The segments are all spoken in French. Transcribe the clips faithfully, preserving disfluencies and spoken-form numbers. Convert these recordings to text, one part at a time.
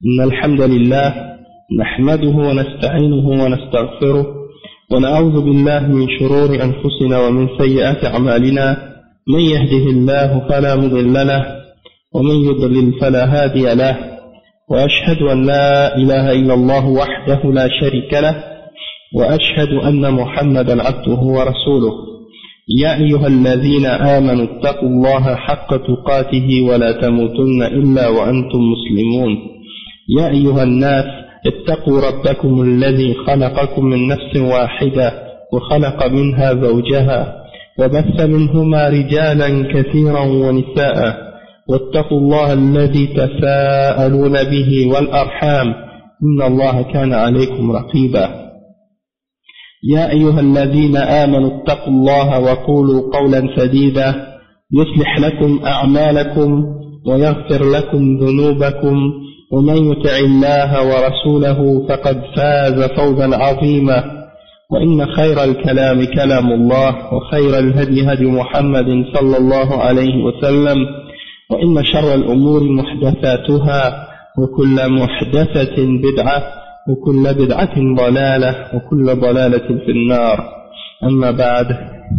إن الحمد لله نحمده ونستعينه ونستغفره ونعوذ بالله من شرور أنفسنا ومن سيئات أعمالنا من يهده الله فلا مضل له ومن يضلل فلا هادي له وأشهد أن لا إله إلا الله وحده لا شريك له وأشهد أن محمدا عبده ورسوله يا أيها الذين آمنوا اتقوا الله حق تقاته ولا تموتن إلا وأنتم مسلمون يا أيها الناس اتقوا ربكم الذي خلقكم من نفس واحدة وخلق منها زوجها وبث منهما رجالا كثيرا ونساء واتقوا الله الذي تساءلون به والأرحام إن الله كان عليكم رقيبا يا أيها الذين آمنوا اتقوا الله وقولوا قولا سديدا يصلح لكم أعمالكم ويغفر لكم ذنوبكم ومن يطع الله ورسوله فقد فاز فوزا عظيما وإن خير الكلام كلام الله وخير الهدي هدي محمد صلى الله عليه وسلم وإن شر الأمور محدثاتها وكل محدثة بدعة وكل بدعة ضلالة وكل ضلالة في النار أما بعد.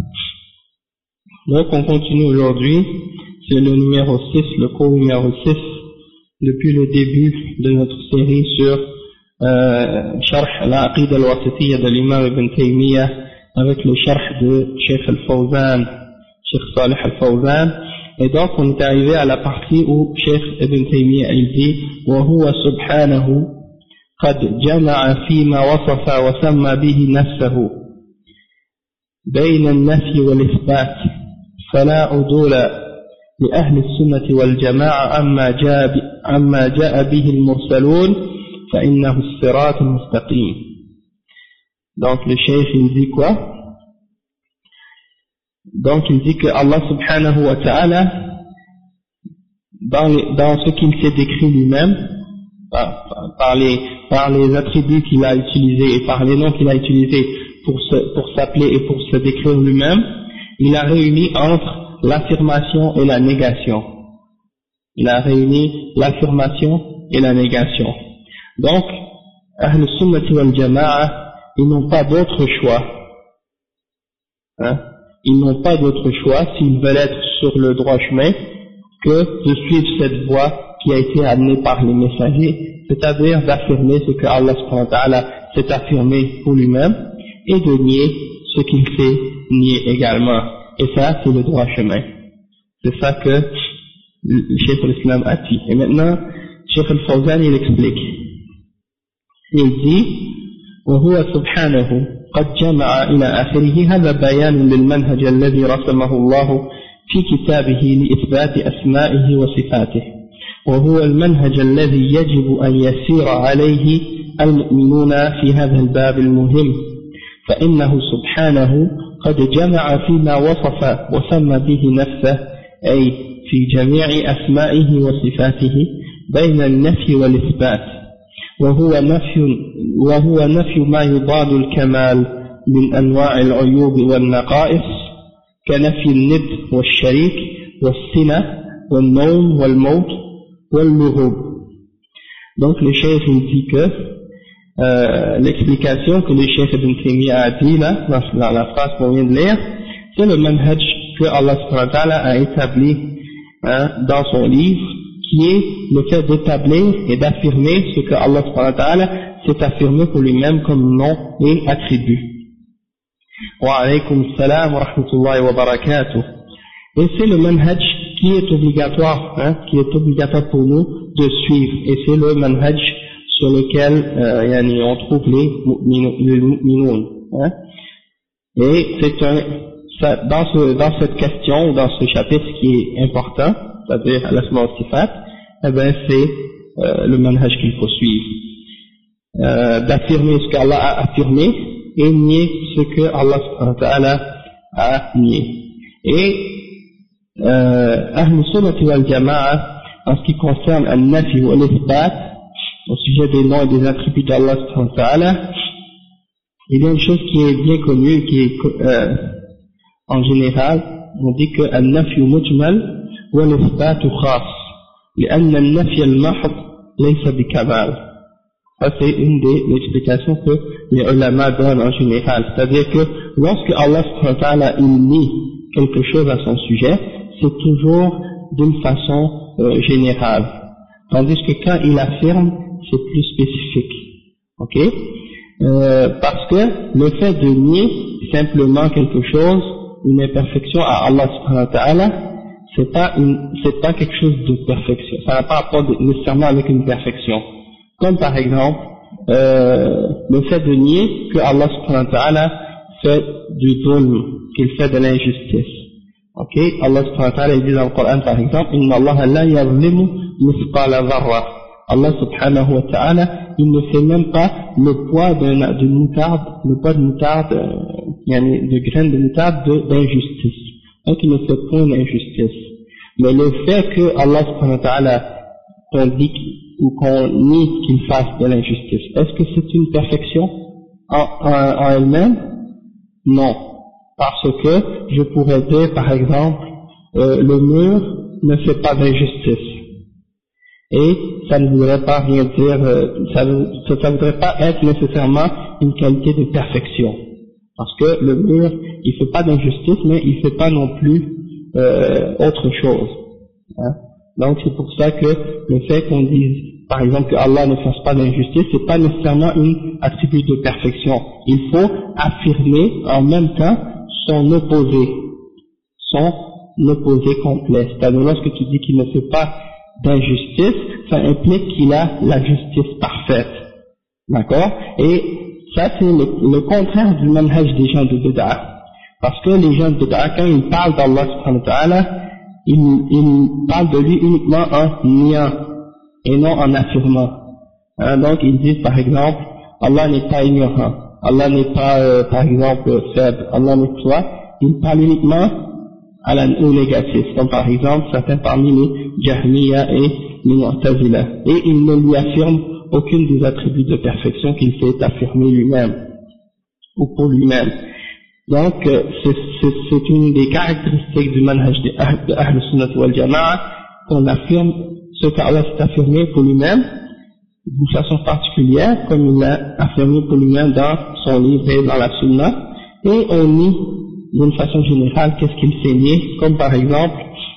Donc on continue aujourd'hui, c'est le numéro six, le cours numéro six depuis le début de notre série sur euh, Sharh al-Aqid al-Wasitiyya de l'imam Ibn Taymiyyah avec le Sharh de Sheikh al-Fawzan, Sheikh Salih al-Fawzan. Et donc on est arrivé à la partie où Sheikh Ibn Taymiyyah il dit وَهُوَ سُبْحَانَهُ قد جمع فيما وصف وسمى به نفسه بين النفي والإثبات فلا عدول لأهل السنة والجماعة عما جاء عما جاء به المرسلون فإنه الصراط المستقيم. Donc le cheikh il dit quoi? Donc il dit que Allah subhanahu wa ta'ala dans, les, dans ce qu'il s'est décrit lui-même par, par, les, par les attributs qu'il a utilisés et par les noms qu'il a utilisés pour, se, pour s'appeler et pour se décrire lui-même, il a réuni entre l'affirmation et la négation. Il a réuni l'affirmation et la négation. Donc, Ahl Sunnati wal Jama'a, ils n'ont pas d'autre choix. Hein? Ils n'ont pas d'autre choix s'ils veulent être sur le droit chemin que de suivre cette voie qui a été amenée par les messagers, c'est-à-dire d'affirmer ce que Allah subhanahu wa ta'ala s'est affirmé pour lui-même et de nier ce qu'il s'est nié également. Et ça, c'est le droit chemin. C'est ça que le Cheikh al-Islam a dit. Et maintenant, Cheikh al-Fawzan, il explique. Il dit, وهو سبحانه قد جمع إلى آخره هذا بيان للمنهج الذي رسمه الله في كتابه لإثبات أسمائه وصفاته وهو المنهج الذي يجب أن يسير عليه المؤمنون في هذا الباب المهم فإنه سبحانه قد جمع فيما وصف وسمى به نفسه أي في جميع أسمائه وصفاته بين النفي والإثبات وهو نفي, وهو نفي ما يضاد الكمال من أنواع العيوب والنقائص كنفي الند والشريك والسنة والنوم والموت واللهوب. Donc le cheikh il dit que Euh, l'explication que le Cheikh Ibn Taymiyyah a dit là, dans la, la phrase qu'on vient de lire, c'est le manhaj que Allah subhanahu wa ta'ala a établi hein, dans son livre, qui est le fait d'établir et d'affirmer ce que Allah subhanahu wa ta'ala s'est affirmé pour lui-même comme nom et attribut. Wa alaykum salam wa rahmatullahi wa barakatuh. Et c'est le manhaj qui est obligatoire, hein, qui est obligatoire pour nous de suivre, et c'est le manhaj sur lequel euh, yani, on trouve les mu'minoun. Hein? Et c'est un, ça, dans, ce, dans cette question, dans ce chapitre qui est important, c'est-à-dire al-asma wa sifat, eh ben c'est euh, le manhaj qu'il faut suivre. Euh, d'affirmer ce qu'Allah a affirmé et nier ce que Allah subhanahu wa ta'ala a nié. Et euh, Ahl Sunnati wal Jama'a, en ce qui concerne al-nafi wa l'ithbat, au sujet des noms et des attributs d'Allah subhanahu wa ta'ala, il y a une chose qui est bien connue, qui est euh, en général, on dit que al-nafyu mujmal wa l'ithbatu khas, لأن النفي المحض laysa bi kamal. Ça c'est une des explications que les ulama donnent en général. C'est-à-dire que lorsque Allah subhanahu wa ta'ala il nie quelque chose à son sujet, c'est toujours d'une façon euh, générale. Tandis que quand il affirme, c'est plus spécifique. Ok? Euh, parce que le fait de nier simplement quelque chose, une imperfection à Allah subhanahu wa ta'ala, c'est pas une, c'est pas quelque chose de perfection. Ça n'a pas rapport de, nécessairement avec une perfection. Comme par exemple, euh, le fait de nier que Allah subhanahu wa ta'ala fait du dhulm, qu'il fait de l'injustice. Ok? Allah subhanahu wa ta'ala il dit dans le Coran par exemple, Inna Allah la yazlimu mithqala dharra. Allah subhanahu wa ta'ala, il ne fait même pas le poids d'une moutarde, le poids de moutarde, euh, de graines de moutarde d'injustice. Donc il ne fait point d'injustice. Mais le fait que Allah subhanahu wa ta'ala qu'on dit ou qu'on nie qu'il fasse de l'injustice, est-ce que c'est une perfection en, en, en elle-même? Non. Parce que je pourrais dire par exemple, euh, le mur ne fait pas d'injustice. Et ça ne voudrait pas rien dire, euh, ça ne voudrait pas être nécessairement une qualité de perfection. Parce que le mur, il fait pas d'injustice, mais il fait pas non plus euh, autre chose. Hein? Donc c'est pour ça que le fait qu'on dise, par exemple, que Allah ne fasse pas d'injustice, c'est pas nécessairement une attribut de perfection. Il faut affirmer en même temps son opposé, son opposé complet. C'est-à-dire lorsque tu dis qu'il ne fait pas d'injustice, ça implique qu'il a la justice parfaite. D'accord? Et ça c'est le, le contraire du manhaj des gens de Bid'a. Parce que les gens de Bid'a, quand ils parlent d'Allah subhanahu wa ta'ala, ils, ils parlent de lui uniquement en niant et non en affirmant. Hein, donc ils disent par exemple, Allah n'est pas ignorant, Allah n'est pas euh, par exemple faible, Allah n'est pas, ils parlent uniquement à la, au négatif, comme par exemple certains parmi les Jahmiya et les Mu'tazila, et ils ne lui affirment aucune des attributs de perfection qu'il s'est affirmé lui-même, ou pour lui-même. Donc c'est une des caractéristiques du manhaj de Ahl Sunnah wal Jama'a, qu'on affirme ce qu'Allah s'est affirmé pour lui-même, d'une façon particulière, comme il l'a affirmé pour lui-même dans son livre et dans la Sunna, et on nie d'une façon générale qu'est-ce qu'il s'est nié, comme par exemple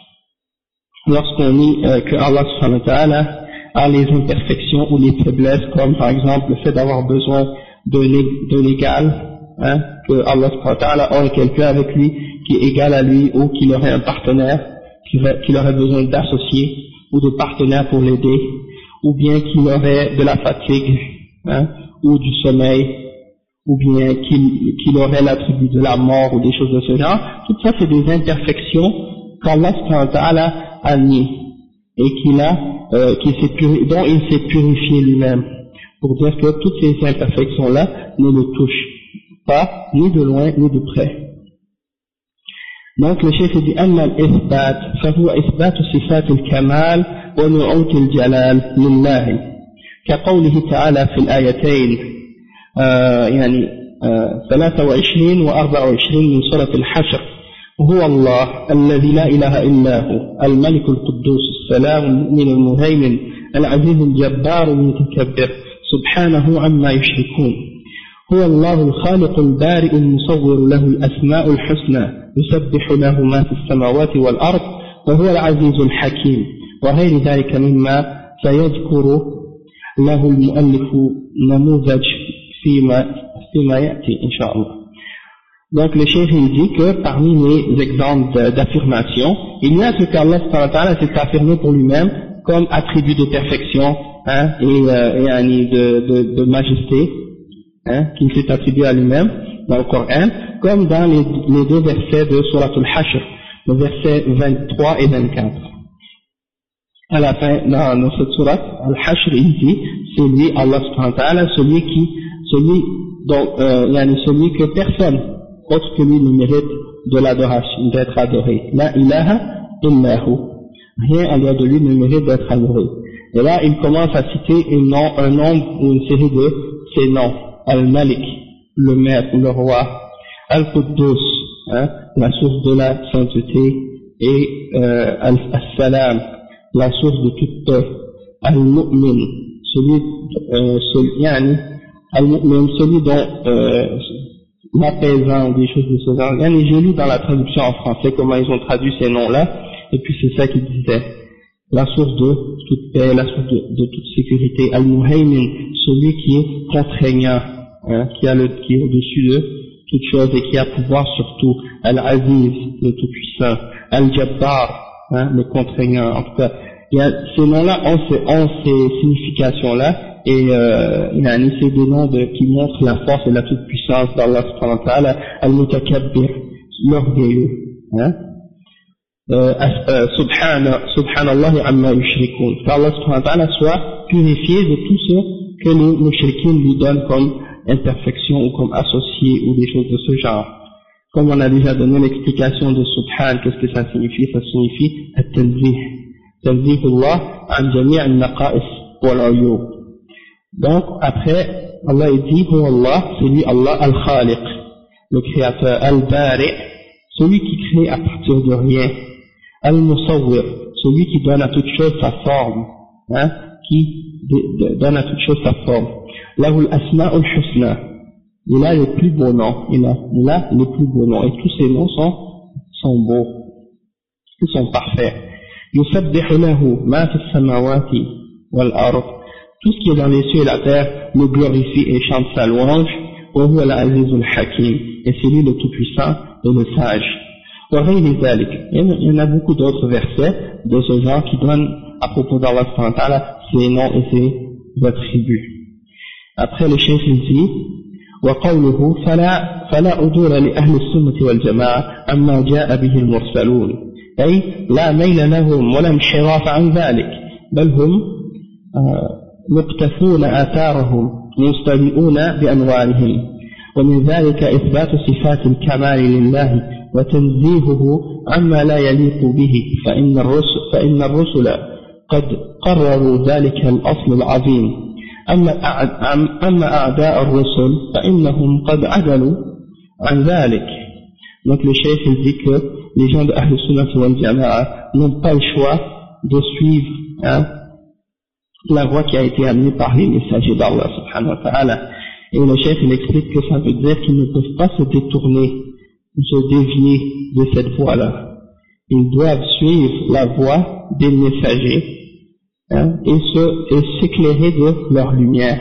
lorsqu'on dit euh, que Allah subhanahu wa ta'ala a les imperfections ou les faiblesses, comme par exemple le fait d'avoir besoin d'un égal, hein, que Allah subhanahu wa ta'ala aurait quelqu'un avec lui qui est égal à lui, ou qu'il aurait un partenaire, qu'il aurait besoin d'associer ou de partenaires pour l'aider, ou bien qu'il aurait de la fatigue, hein, ou du sommeil, ou bien qu'il qu'il aurait l'attribut de la mort ou des choses de ce genre. Tout ça c'est des imperfections qu'Allah subhanahu wa ta'ala a nié et qu'il a, euh, qu'il s'est purifié, dont il s'est purifié lui-même, pour dire que toutes ces imperfections-là ne le touchent pas, ni de loin ni de près. Donc le chef dit أما الإثبات فهو إثبات صفات الكمال ونعوت الجلال لله كقوله تعالى في الآيتين آه يعني آه ثلاثة وعشرين وأربعة وعشرين من سورة الحشر هو الله الذي لا إله إلا هو الملك القدوس السلام المؤمن المهيمن العزيز الجبار المتكبر سبحانه عما يشركون هو الله الخالق البارئ المصور له الأسماء الحسنى يسبح له ما في السماوات والأرض وهو العزيز الحكيم وغير ذلك مما سيذكر له المؤلف نموذج فيما فيما يأتي إن شاء الله. Donc le cheikh il dit que parmi les exemples d'affirmation, il y a ce qu'Allah s'est affirmé pour lui-même comme attribut de perfection, hein, et, euh, et de, de, de majesté, hein, qu'il s'est attribué à lui-même dans le Coran, comme dans les, les deux versets de Surat al-Hashr, le verset vingt-trois et vingt-quatre. À la fin, dans, dans cette Surat al-Hashr, il dit, c'est lui, Allah subhanahu wa ta'ala, celui qui, celui dont, euh, celui que personne autre que lui ne mérite de l'adoration, d'être adoré. La ilaha illahu. Rien en dehors de lui ne mérite d'être adoré. Et là, il commence à citer un, nom, un nombre ou une série de ces noms. Al-Malik, le maître ou le roi. Al-Quddus, hein, la source de la sainteté. Et euh, Al-Salam, la source de toute paix. al-mu'min, celui, euh, celui, yani, al-mu'min, celui dont, euh, l'apaisant, des choses de ce genre. Yani, j'ai lu dans la traduction en français comment ils ont traduit ces noms-là, et puis c'est ça qu'ils disaient. La source de toute paix, la source de, de toute sécurité, al-muhaymin, celui qui est contraignant, hein, qui a le, qui est au-dessus de toute chose et qui a pouvoir sur tout, al-aziz, le tout-puissant, al-jabbar, hein, le contraignant. En tout cas, il y a ces noms-là ont ces, ont ces significations-là, et euh, il y a un essai des noms de, qui montrent la force et la toute-puissance d'Allah subhanahu wa ta'ala, al-mutakabbir, l'orgueilleux, hein. Euh, euh, subhana, subhanallah amma yushrikun, qu'Allah subhanahu wa ta'ala soit purifié de tout ce que les mushrikins lui donnent comme imperfection ou comme associé ou des choses de ce genre. Comme on a déjà donné l'explication de subhan, qu'est-ce que ça signifie? Ça signifie at-tanzih, tanzihullah an jami' al-naqa'is wal-uyub. Donc après Allah dit huwa Allah, c'est lui Allah al-khaliq, le créateur, al-bari', celui qui crée à partir de rien, al-musawwir, celui qui donne à toute chose sa forme, hein, qui de, de, donne à toute chose sa forme. Lahu al-asma'ul husna, il a les plus beaux noms, il a, il a les plus beaux noms, et tous ces noms sont, sont beaux, ils sont parfaits. Yusabbihu lahu ma fi as-samawati wal ard, tout ce qui est dans les cieux et la terre le glorifie et chante sa louange. Wa huwa al-azizul hakim, et c'est lui le tout-puissant et le sage. Il y en a beaucoup d'autres versets de ce genre qui donnent à propos d'Allah subhanahu wa ta'ala ses noms et ses attributs. Après le chef il dit وقوله فلا فلا أدور لأهل السنة والجماعة أما جاء به المرسلون، أي لا ميل لهم ولا انحراف عن ذلك، بل هم مقتفون آثارهم مستبئون بأنوارهم. ومن ذلك إثبات صفات الكمال لله وتنزيهه عما لا يليق به، فإن الرسل, فإن الرسل قد قرروا ذلك الأصل العظيم. أما أعداء الرسل فإنهم قد عدلوا عن ذلك. Donc le cheikh il dit que les gens de Ahl Sunnah wal Jama'a n'ont pas le choix de suivre, hein, la voie qui a été amenée par les messagers d'Allah subhanahu wa ta'ala. Et le chef il explique que ça veut dire qu'ils ne peuvent pas se détourner, se dévier de cette voie-là. Ils doivent suivre la voie des messagers, hein, et se, et s'éclairer de leur lumière.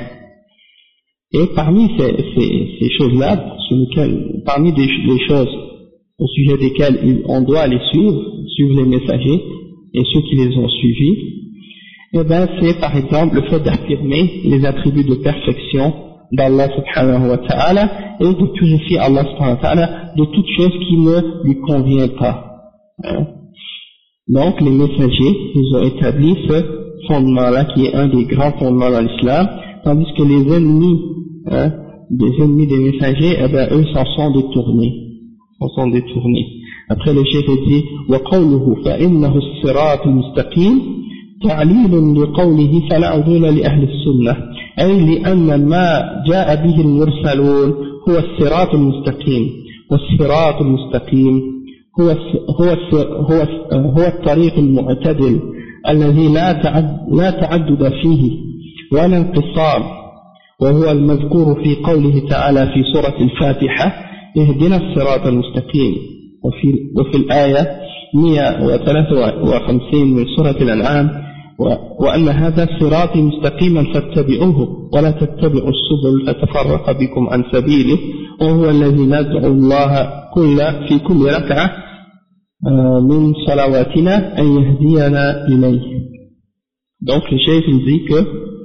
Et parmi ces, ces, ces choses-là, sur lesquelles, parmi des, les choses au sujet desquelles on doit les suivre, suivre les messagers et ceux qui les ont suivis, eh ben c'est par exemple le fait d'affirmer les attributs de perfection d'Allah subhanahu wa ta'ala et de purifier Allah subhanahu wa ta'ala de toute chose qui ne lui convient pas. Hein. Donc les messagers, ils ont établi ce fondement-là qui est un des grands fondements dans l'islam, tandis que les ennemis, hein, des ennemis des messagers, eh ben eux s'en sont détournés, s'en sont détournés. Après le chef dit وَقَوْلُهُ فَإِنَّهُ الصِّرَاطُ الْمُسْتَقِيمُ تعليل لقوله فلا عدول لأهل السنة، أي لأن ما جاء به المرسلون هو الصراط المستقيم، والصراط المستقيم هو هو هو هو الطريق المعتدل الذي لا تعد لا تعدد فيه ولا انقسام، وهو المذكور في قوله تعالى في سورة الفاتحة اهدنا الصراط المستقيم، وفي وفي الآية مئة وثلاثة وخمسين من سورة الأنعام وأن هذا صراطي مستقيما فاتبعوه ولا تتبعوا السبل فتفرق بكم عن سبيله وهو الذي ندعو الله كل في كل ركعة من صلواتنا أن يهدينا إليه. Donc le chef il dit que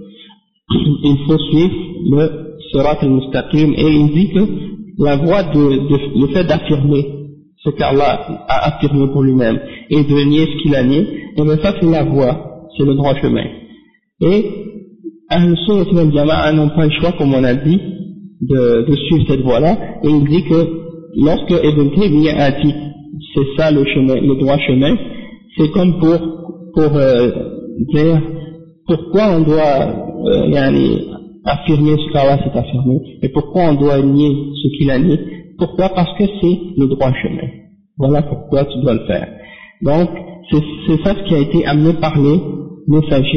il faut suivre le sirat al-mustaqim, et il dit que la voie de, de le fait d'affirmer ce qu'Allah a affirmé pour lui-même et de nier ce qu'il a nié, et bien ça c'est la voie, c'est le droit chemin. Et Ahl Sunnah wal Jama'a n'ont pas le choix, comme on a dit, de, de suivre cette voie-là, et il dit que lorsque Ibn Taymiyyah a dit c'est ça le chemin, le droit chemin, c'est comme pour, pour euh, dire pourquoi on doit euh, yani, affirmer ce qu'Allah s'est affirmé, et pourquoi on doit nier ce qu'il a nié. Pourquoi? Parce que c'est le droit chemin. Voilà pourquoi tu dois le faire. Donc, c'est ça ce qui a été amené par les messagers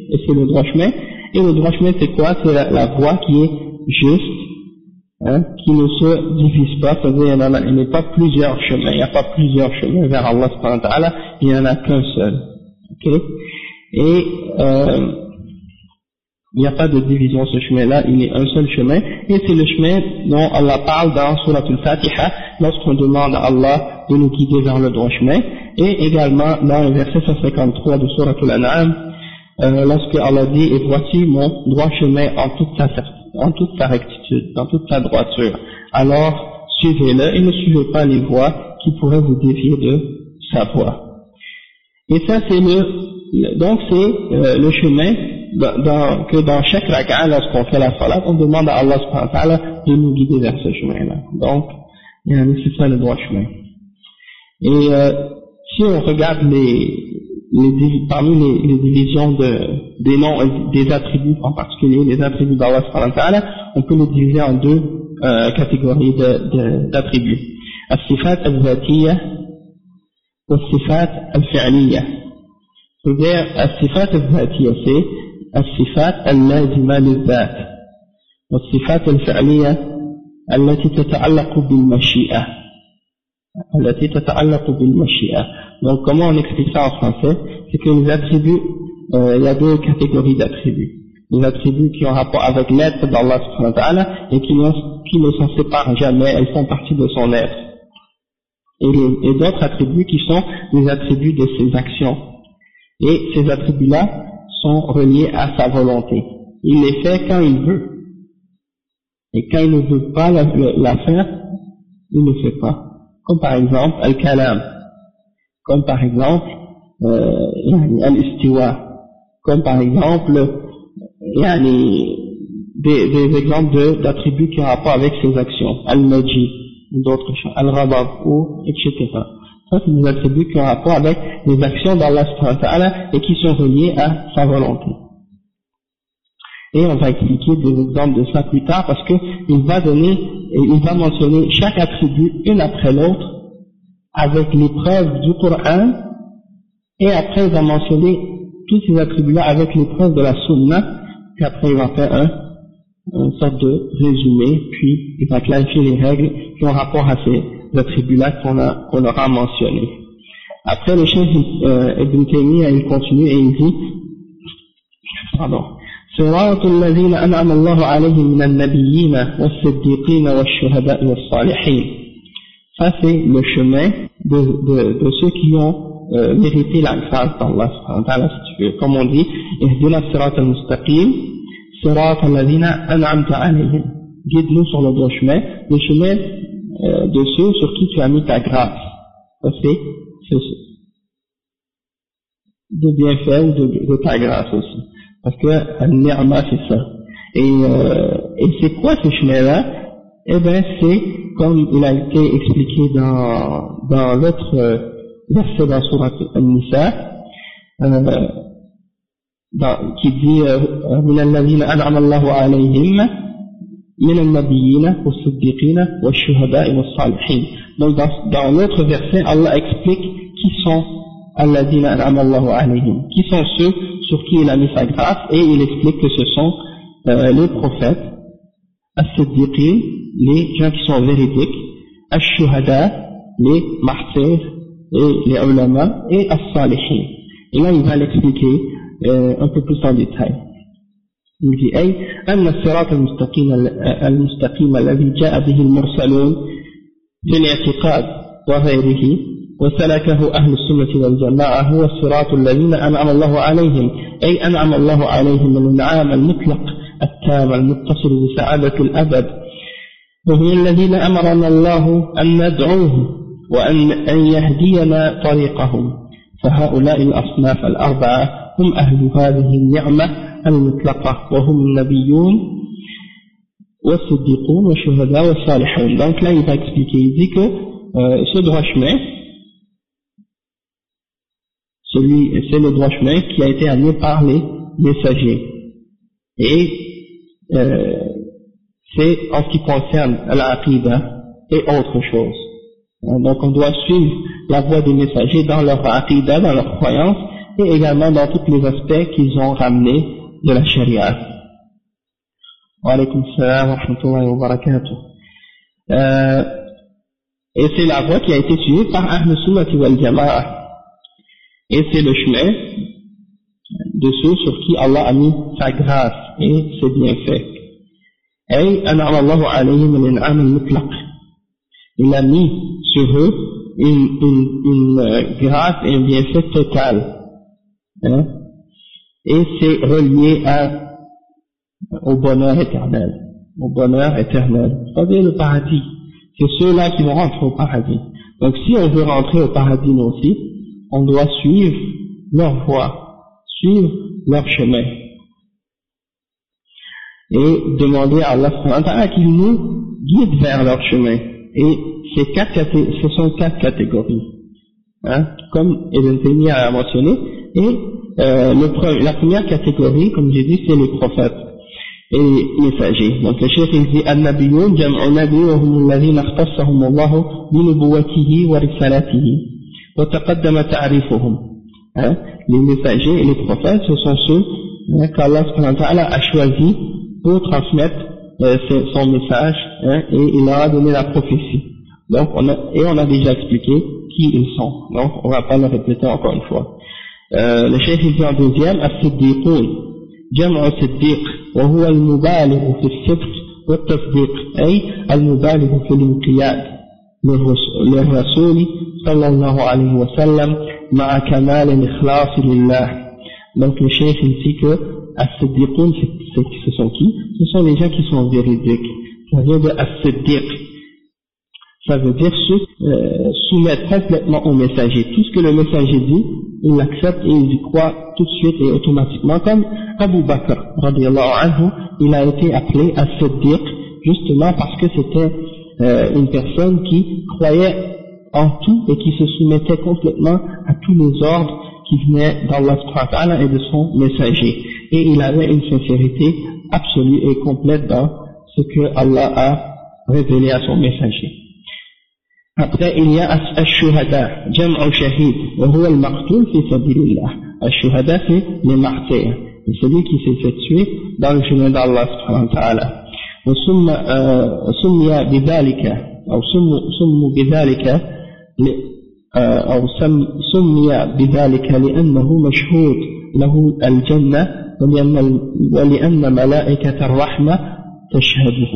et c'est le droit chemin. Et le droit chemin, c'est quoi? C'est la, la voie qui est juste, hein, qui ne se divise pas, c'est-à-dire il n'y a pas plusieurs chemins, il n'y a pas plusieurs chemins vers Allah subhanahu wa ta'ala, il n'y en a qu'un seul. Ok? Et euh, il n'y a pas de division ce chemin-là, il est un seul chemin, et c'est le chemin dont Allah parle dans Surat al-Fatiha, lorsqu'on demande à Allah de nous guider vers le droit chemin, et également dans le verset cent cinquante-trois de Surat al-An'am, euh, lorsque Allah dit, et voici mon droit chemin en toute sa, en toute sa rectitude, en toute sa droiture, alors suivez-le et ne suivez pas les voies qui pourraient vous dévier de sa voie. Et ça c'est le, donc c'est euh, le chemin dans, dans, que dans chaque raka'a, lorsqu'on fait la salat, on demande à Allah subhanahu wa ta'ala de nous guider vers ce chemin-là. Donc, c'est ça le droit chemin. Et euh, si on regarde les, les parmi les, les divisions de, des noms, des attributs en particulier, les attributs d'Allah subhanahu wa ta'ala, on peut les diviser en deux euh, catégories d'attributs. As-sifat al-zatiyya wa as-sifat al-fi'liyya. C'est-à-dire, as-sifat al-zatiyya, c'est الصفات اللازمة للذات والصفات الفعلية التي تتعلق بالمشيئة التي تتعلق بالمشيئة. Donc comment on explique ça en français? C'est que les attributs, euh, il y a deux catégories d'attributs. Les attributs qui ont rapport avec l'être d'Allah subhanahu wa ta'ala et qui, qui ne s'en séparent jamais, elles font partie de son être. Et, les, et d'autres attributs qui sont les attributs de ses actions. Et ces attributs-là sont reliés à sa volonté. Il les fait quand il veut. Et quand il ne veut pas la, la faire, il ne le fait pas. Comme par exemple, al-kalam. Comme par exemple, euh, al-istiwa. Comme par exemple, yani, des, des exemples d'attributs qui ont rapport avec ses actions. Al-maji, ou d'autres choses. Al-rabab, ou, et cetera. Ça, c'est des attributs qui ont rapport avec les actions d'Allah subhanahu wa ta'ala et qui sont reliés à sa volonté. Et on va expliquer des exemples de ça plus tard parce qu'il va donner, et il va mentionner chaque attribut une après l'autre avec les preuves du Coran et après il va mentionner tous ces attributs-là avec les preuves de la Sunna, puis après il va faire un, une sorte de résumé, puis il va clarifier les règles qui ont rapport à ces attributs-là qu'on a, qu'on aura mentionnés. Après, le chef euh, Ibn Taymiyyah, il continue et il dit, pardon, صراط الذين أنعم الله عليهم من النبيين والصديقين والشهداء والصالحين. Ça, c'est le chemin de, de, de ceux qui ont euh, mérité la grâce d'Allah, si tu veux. Comme on dit, اهدنا الصراط المستقيم صراط الذين أنعمت عليهم. Guide-nous sur le droit chemin, le chemin de ceux sur qui tu as mis ta grâce. Ça c'est, c'est de bienfait ou de, de ta grâce aussi. Parce que al-ni'ma c'est ça. Et, euh, et c'est quoi ce chemin-là? Eh bien c'est, comme il a été expliqué dans, dans l'autre euh, verset dans Surat An-Nisa, euh, dans, qui dit من الذين أنعم الله عليهم من النبيين والصديقين والشهداء والصالحين. Donc dans, dans l'autre verset, Allah explique qui sont alladhina an'ama Allahu alayhim, qui sont ceux sur qui il a mis sa grâce, et il explique que ce sont euh, les prophètes, as-siddiqin, les gens qui sont véridiques, ash-shuhada, les martyrs et les ulama, et as-salihin. Et là il va l'expliquer euh, un peu plus en détail. أي أن الصراط المستقيم المستقيم الذي جاء به المرسلون في الاعتقاد وغيره وسلكه أهل السنة والجماعة هو الصراط الذين أنعم الله عليهم، أي أنعم الله عليهم من الإنعام المطلق التام المتصل بسعادة الأبد، وهم الذين أمرنا الله أن ندعوه وأن أن يهدينا طريقهم. فهؤلاء الأصناف الأربعة هم أهل هذه النعمة المطلقة وهم النبيون والصديقون والشهداء والصالحون. Donc là il va expliquer, il dit que euh, ce droit chemin, celui, c'est le droit chemin qui a été amené par les messagers. Et euh, c'est en ce qui concerne l'aqidah et autre chose. Donc on doit suivre la voie des messagers dans leur aqidah, dans leur croyance, et également dans tous les aspects qu'ils ont ramenés de la charia. Wa alaykum salam wa rahmatullahi wa barakatuh. Euh, et c'est la voie qui a été suivie par Ahl Sunnati wal Jama'a. Et c'est le chemin de ceux sur qui Allah a mis sa grâce et ses bienfaits. Et an'ama Allahu alayhim al-in'am al-mutlaq. Il a mis sur eux une, une, une grâce et un bienfait total. Hein? Et c'est relié à au bonheur éternel, au bonheur éternel, c'est-à-dire le paradis. C'est ceux-là qui vont rentrer au paradis. Donc si on veut rentrer au paradis nous aussi, on doit suivre leur voie, suivre leur chemin, et demander à Allah subhanahu wa ta'ala qu'il nous guide vers leur chemin. Et ces quatre, ce sont quatre catégories, hein, comme Ibn Taymiyyah a mentionné. Et euh, le, la première catégorie, comme j'ai dit, c'est les prophètes et les messagers. Donc le cheikh il dit An-Nabiyyun jam'u nabi wa hum alladhina ikhtassahum Allah bi nubuwwatihi wa risalatihi wa taqaddama ta'rifuhum. Hein, les messagers et les prophètes, ce sont ceux hein, qu'Allah subhanahu wa ta'ala a choisi pour transmettre euh, son message, hein, et il leur a donné la prophétie. Donc on a, et on a déjà expliqué qui ils sont. Donc on va pas le répéter encore une fois. Euh, le cheikh il dit en deuxième As-Siddiqun جمع صديق وهو المبالغ في الصدق والتصديق أي المبالغ في الانقياد للرسول صلى الله عليه وسلم مع كمال الإخلاص لله. Donc le cheikh il dit que As-Siddiqun, ce sont qui? Ce sont les gens qui sont véridiques. Ça vient de As-Siddiq. Ça veut dire ceux euh, soumettre complètement au messager. Tout ce que le messager dit, il l'accepte et il y croit tout de suite et automatiquement. Comme Abu Bakr, radiyallahu anhu, il a été appelé As-Siddiq justement parce que c'était euh, une personne qui croyait en tout et qui se soumettait complètement à tous les ordres qui venaient d'Allah subhanahu wa ta'ala et de son messager. Et il avait une sincérité absolue et complète dans ce que Allah a révélé à son messager. Après, il y a Ash-Shuhada, Jam'u Shahid, wa huwa al-maqtul fi sabilillah. Ash-Shuhada, c'est les martyrs. C'est celui qui s'est fait tuer dans le chemin d'Allah subhanahu wa ta'ala. Wa summiya bidhalika, ou summu bidhalika, أو سمي بذلك لأنه مشهود له الجنة ولأن, ولأن ملائكة الرحمة تشهده.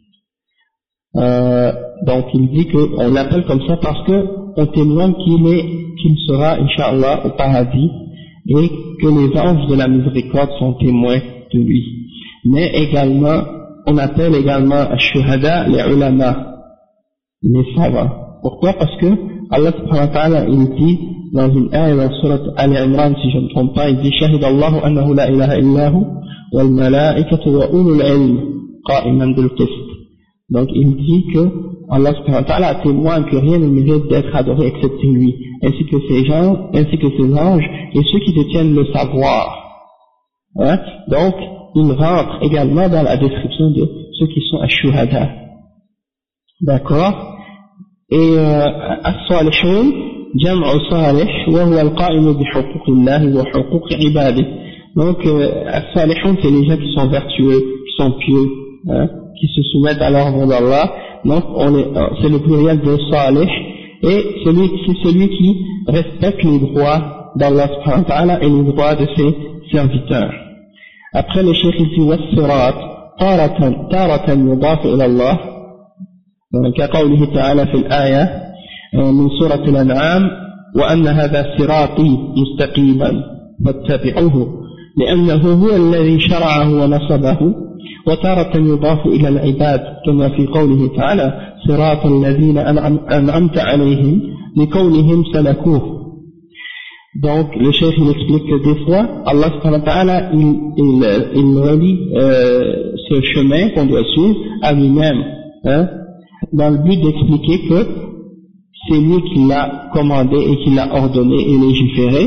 Euh, donc il dit qu'on l'appelle comme ça parce que on témoigne qu'il est, qu'il sera, Inch'Allah, au paradis et que les anges de la miséricorde sont témoins de lui. Mais également, on appelle également Ash-Shuhada les ulama, les savants. Pourquoi? Parce que Allah subhanahu wa ta'ala il dit dans une ayah dans surat Al-Imran, si je ne me trompe pas, il dit Shahid Allahu annahu la ilaha illahu wal malaikatu wa ulul ilm qa'iman bil qist. Donc il dit que Allah subhanahu wa ta'ala témoigne que rien ne mérite d'être adoré excepté lui, ainsi que ses gens, ainsi que ses anges et ceux qui détiennent le savoir. Hein? Donc il rentre également dans la description de ceux qui sont ash-shuhada. D'accord? Et as-salihun jam'u salih wa huwa al-qa'imu bi huquqillahi wa huquqi ibadihi. Donc as-salihun, c'est les gens qui sont vertueux, qui sont pieux, hein, qui se soumettent à l'ordre d'Allah. Donc on est, c'est le pluriel de salih, et celui, c'est celui qui respecte les droits d'Allah subhanahu wa ta'ala et les droits de ses serviteurs. Après le cheikh ici was-sirat taratan taratan yudafu ila Allah, كقوله تعالى في الآية من سورة الأنعام وأن هذا صراطي مستقيما فاتبعوه لأنه هو الذي شرعه ونصبه. وتارة يضاف إلى العباد كما في قوله تعالى صراط الذين أنعمت عليهم لكونهم سلكوه. Donc le cheikh il explique que des fois Allah subhanahu wa ta'ala il, il, il relie euh, ce chemin qu'on doit suivre à lui-même, hein, dans le but d'expliquer que c'est lui qui l'a commandé et qui l'a ordonné et légiféré,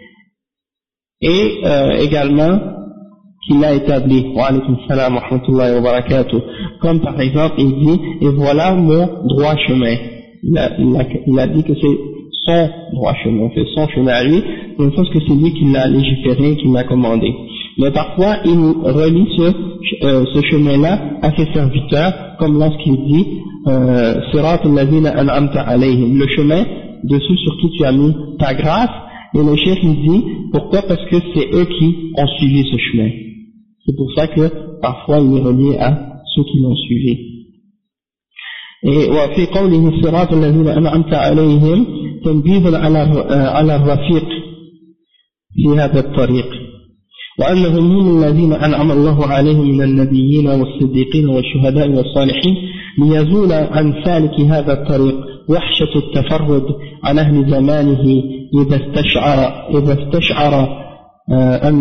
et euh, également qu'il l'a établi. Wa alaykum salam wa rahmatullahi wa barakatuh. Comme par exemple il dit, et voilà mon droit chemin. Il a, il a, il a dit que c'est son droit chemin, on fait son chemin à lui, dans le sens que c'est lui qui l'a légiféré, qui l'a commandé. Mais parfois, il relie ce, euh, ce chemin-là à ses serviteurs, comme lorsqu'il dit euh, Sirat al-Ladina an'amta alayhim, le chemin de ceux sur qui tu as mis ta grâce. Et le cheikh il dit pourquoi? Parce que c'est eux qui ont suivi ce chemin. C'est pour ça que parfois il est relié à ceux qui l'ont suivi. Et وفي قوله الصراط الذين أنعمت عليهم تنبيه على على الرفيق في هذا الطريق وأنهم هم الذين أنعم الله عليهم من النبيين والصديقين والشهداء والصالحين ليزول عن سالك هذا الطريق وحشة التفرد عن أهل زمانه إذا استشعر إذا استشعر أن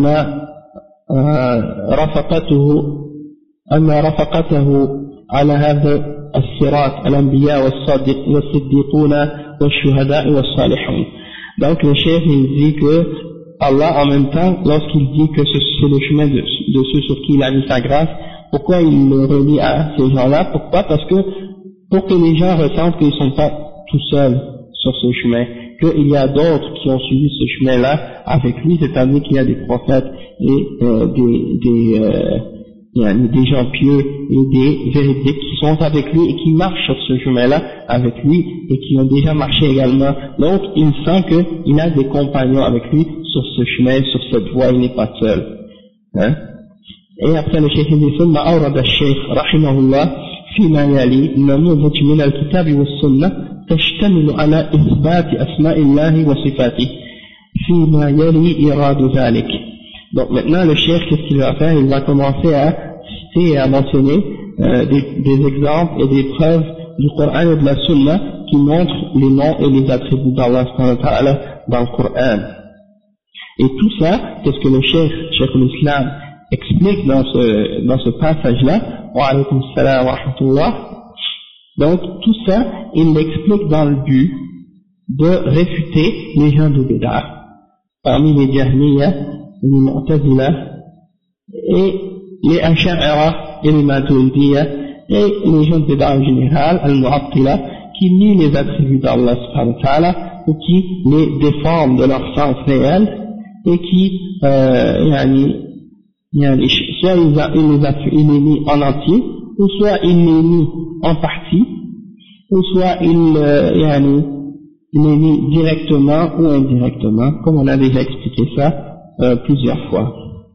رفقته أن رفقته على هذا الصراط الأنبياء والصديقون والشهداء والصالحون. Donc le chef il dit que Allah en même temps, lorsqu'il dit que c'est le chemin de, de ceux sur qui il a mis sa grâce, pourquoi il le relie à ces gens-là? Pourquoi? Parce que pour que les gens ressentent qu'ils ne sont pas tout seuls sur ce chemin, qu'il y a d'autres qui ont suivi ce chemin-là avec lui, c'est-à-dire qu'il y a des prophètes et euh, des, des, euh, il y a des gens pieux et des véridiques qui sont avec lui et qui marchent sur ce chemin-là avec lui et qui ont déjà marché également. Donc il sent qu'il a des compagnons avec lui sur ce chemin, sur cette voie, il n'est pas seul. Hein? Et après le cheikh dit ثم أورد الشيخ رحمه الله فيما يلي نموذج من الكتاب والسنة تشتمل على إثبات أسماء الله وصفاته فيما يلي إراد ذلك. Donc maintenant le cheikh qu'est-ce qu'il va faire? Il va commencer à citer et à mentionner euh, des, des exemples et des preuves du Coran et de la Sunna qui montrent les noms et les attributs d'Allah subhanahu wa ta'ala dans le Coran. Et tout ça, qu'est-ce que le cheikh, cheikh l'Islam, explique dans ce, dans ce passage-là, wa alaykum salam wa rahmatullah. Donc tout ça, il l'explique dans le but de réfuter les gens de Bid'ah, parmi les Jahmiyyah, les Mu'tazila et les Ash'ara et les Maturidiyya et les gens de Bid'ah en général, Al-Mu'attila, qui nient les attributs d'Allah subhanahu wa ta'ala ou qui les déforment de leur sens réel et qui, euh, yani, yani, soit il les, il les nie en entier, ou soit il les nie en partie, ou soit il, euh, yani, il les nie directement ou indirectement, comme on a déjà expliqué ça euh, plusieurs fois.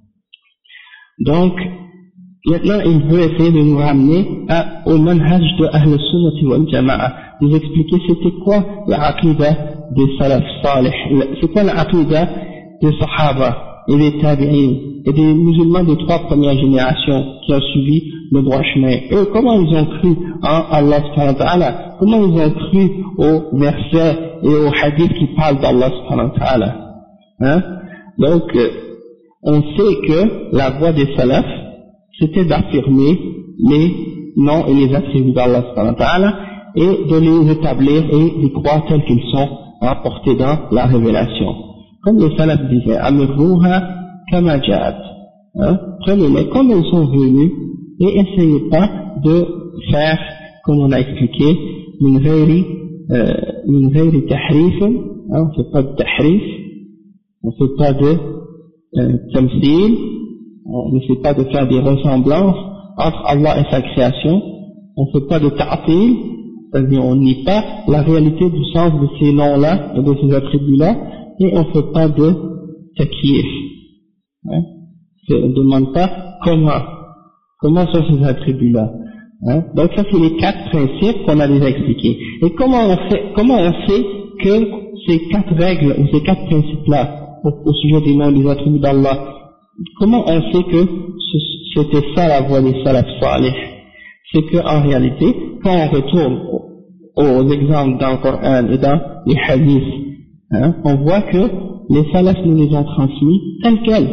Donc, maintenant il veut essayer de nous ramener à, au manhaj de Ahl Sunnati wal Jama'a, nous expliquer c'était quoi la aqida des salaf salih, c'est quoi la aqida des sahaba et des tabi'in et des musulmans des trois premières générations qui ont suivi le droit chemin. Eux, comment ils ont cru en Allah subhanahu wa ta'ala, comment ils ont cru aux versets et aux hadiths qui parlent d'Allah subhanahu wa ta'ala, hein? Donc euh, on sait que la voie des salafs c'était d'affirmer les noms et les attributs d'Allah subhanahu wa ta'ala et de les établir et de croire tels qu'ils sont rapportés dans la révélation. Comme les salafs disaient, Amirruha kama ja'at, hein, prenez-les comme ils sont venus et essayez pas de faire, comme on a expliqué, min ghayri, euh, min ghayri tahrif, hein, on ne fait pas de tahrif, on ne fait pas de euh, tamsil, on ne fait pas de faire des ressemblances entre Allah et sa création, on ne fait pas de ta'til, c'est-à-dire on nie pas la réalité du sens de ces noms-là et de ces attributs-là, et on ne fait pas de takyif. Hein? On ne demande pas comment, comment sont ces attributs-là. Hein? Donc ça c'est les quatre principes qu'on a déjà expliqués. Et comment on fait, comment on sait que ces quatre règles ou ces quatre principes-là au, au sujet des noms et des attributs d'Allah, comment on sait que c'était ça la voie des salaf salih? C'est qu'en réalité, quand on retourne aux, aux exemples dans le Coran et dans les hadiths, hein, on voit que les salafs nous les ont transmis tels quels.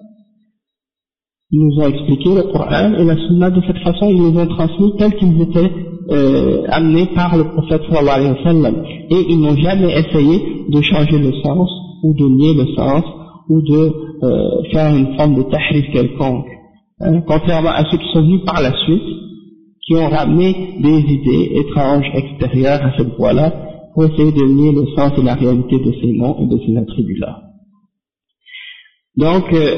Ils nous ont expliqué le Coran et la Sunna de cette façon, ils nous ont transmis tels qu'ils étaient euh, amenés par le prophète sallallahu alayhi wa sallam. Et ils n'ont jamais essayé de changer le sens ou de nier le sens ou de euh, faire une forme de tahrif quelconque. Hein, contrairement à ceux qui sont venus par la suite, qui ont ramené des idées étranges extérieures à cette voie-là, pour essayer de nier le sens et la réalité de ces noms et de ces attributs-là. Donc, euh,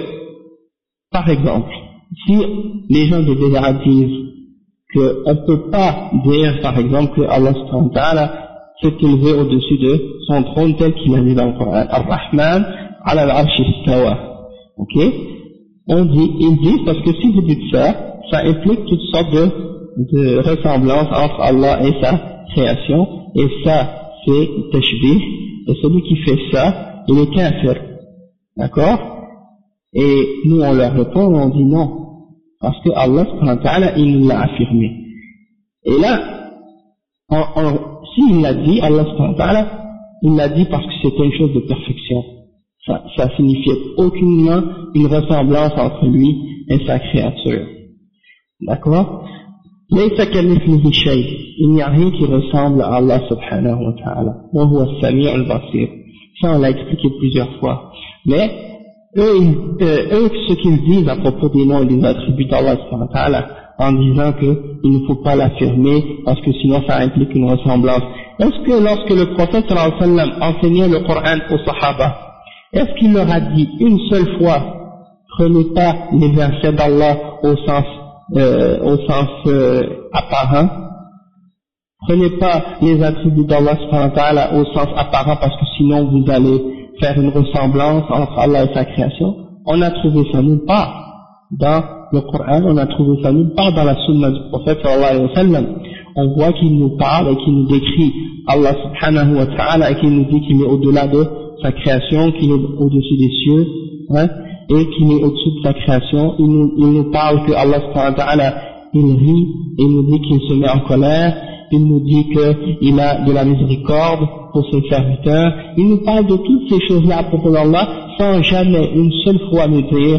par exemple, si les gens de Bid'a disent qu'on ne peut pas dire, par exemple, que Allah subhanahu wa ta'ala s'est élevé au-dessus de son trône tel qu'il a dit dans le Coran, Ar-Rahman ala al-Arsh istawa. Ok? On dit, ils disent, parce que si vous dites ça, ça implique toutes sortes de, de ressemblances entre Allah et sa création, et ça, c'est tashbih, et celui qui fait ça, il est kafir. D'accord? Et nous, on leur répond, on dit non, parce que Allah subhanahu wa ta'ala, il nous l'a affirmé. Et là, on, on, s'il l'a dit, Allah subhanahu wa ta'ala, il l'a dit parce que c'était une chose de perfection. Ça, ça signifiait aucunement une ressemblance entre lui et sa créature. D'accord? Laysa kamithlihi shay. Il n'y a rien qui ressemble à Allah subhanahu wa ta'ala. Wa huwa as-sami' al-basir. Ça, on l'a expliqué plusieurs fois. Mais, eux, ils, euh, eux, ce qu'ils disent à propos des noms et des attributs d'Allah subhanahu wa ta'ala, en disant qu'il ne faut pas l'affirmer parce que sinon ça implique une ressemblance. Est-ce que lorsque le prophète sallallahu alayhi wa sallam enseignait le Coran aux Sahaba, est-ce qu'il leur a dit une seule fois, prenez pas les versets d'Allah au sens, euh, au sens euh, apparent, prenez pas les attributs d'Allah subhanahu wa ta'ala au sens apparent parce que sinon vous allez faire une ressemblance entre Allah et sa création? On a trouvé ça nulle part dans le Coran, on a trouvé ça nulle part dans la sunna du prophète sallallahu alayhi wa sallam. On voit qu'il nous parle et qu'il nous décrit Allah subhanahu wa ta'ala et qu'il nous dit qu'il est au-delà de sa création, qu'il est au-dessus des cieux, hein, et qu'il est au-dessus de sa création. Il nous, il nous parle que Allah subhanahu wa ta'ala, il rit, il nous dit qu'il se met en colère, il nous dit qu'il a de la miséricorde pour ses serviteurs. Il nous parle de toutes ces choses-là à propos d'Allah sans jamais une seule fois nous dire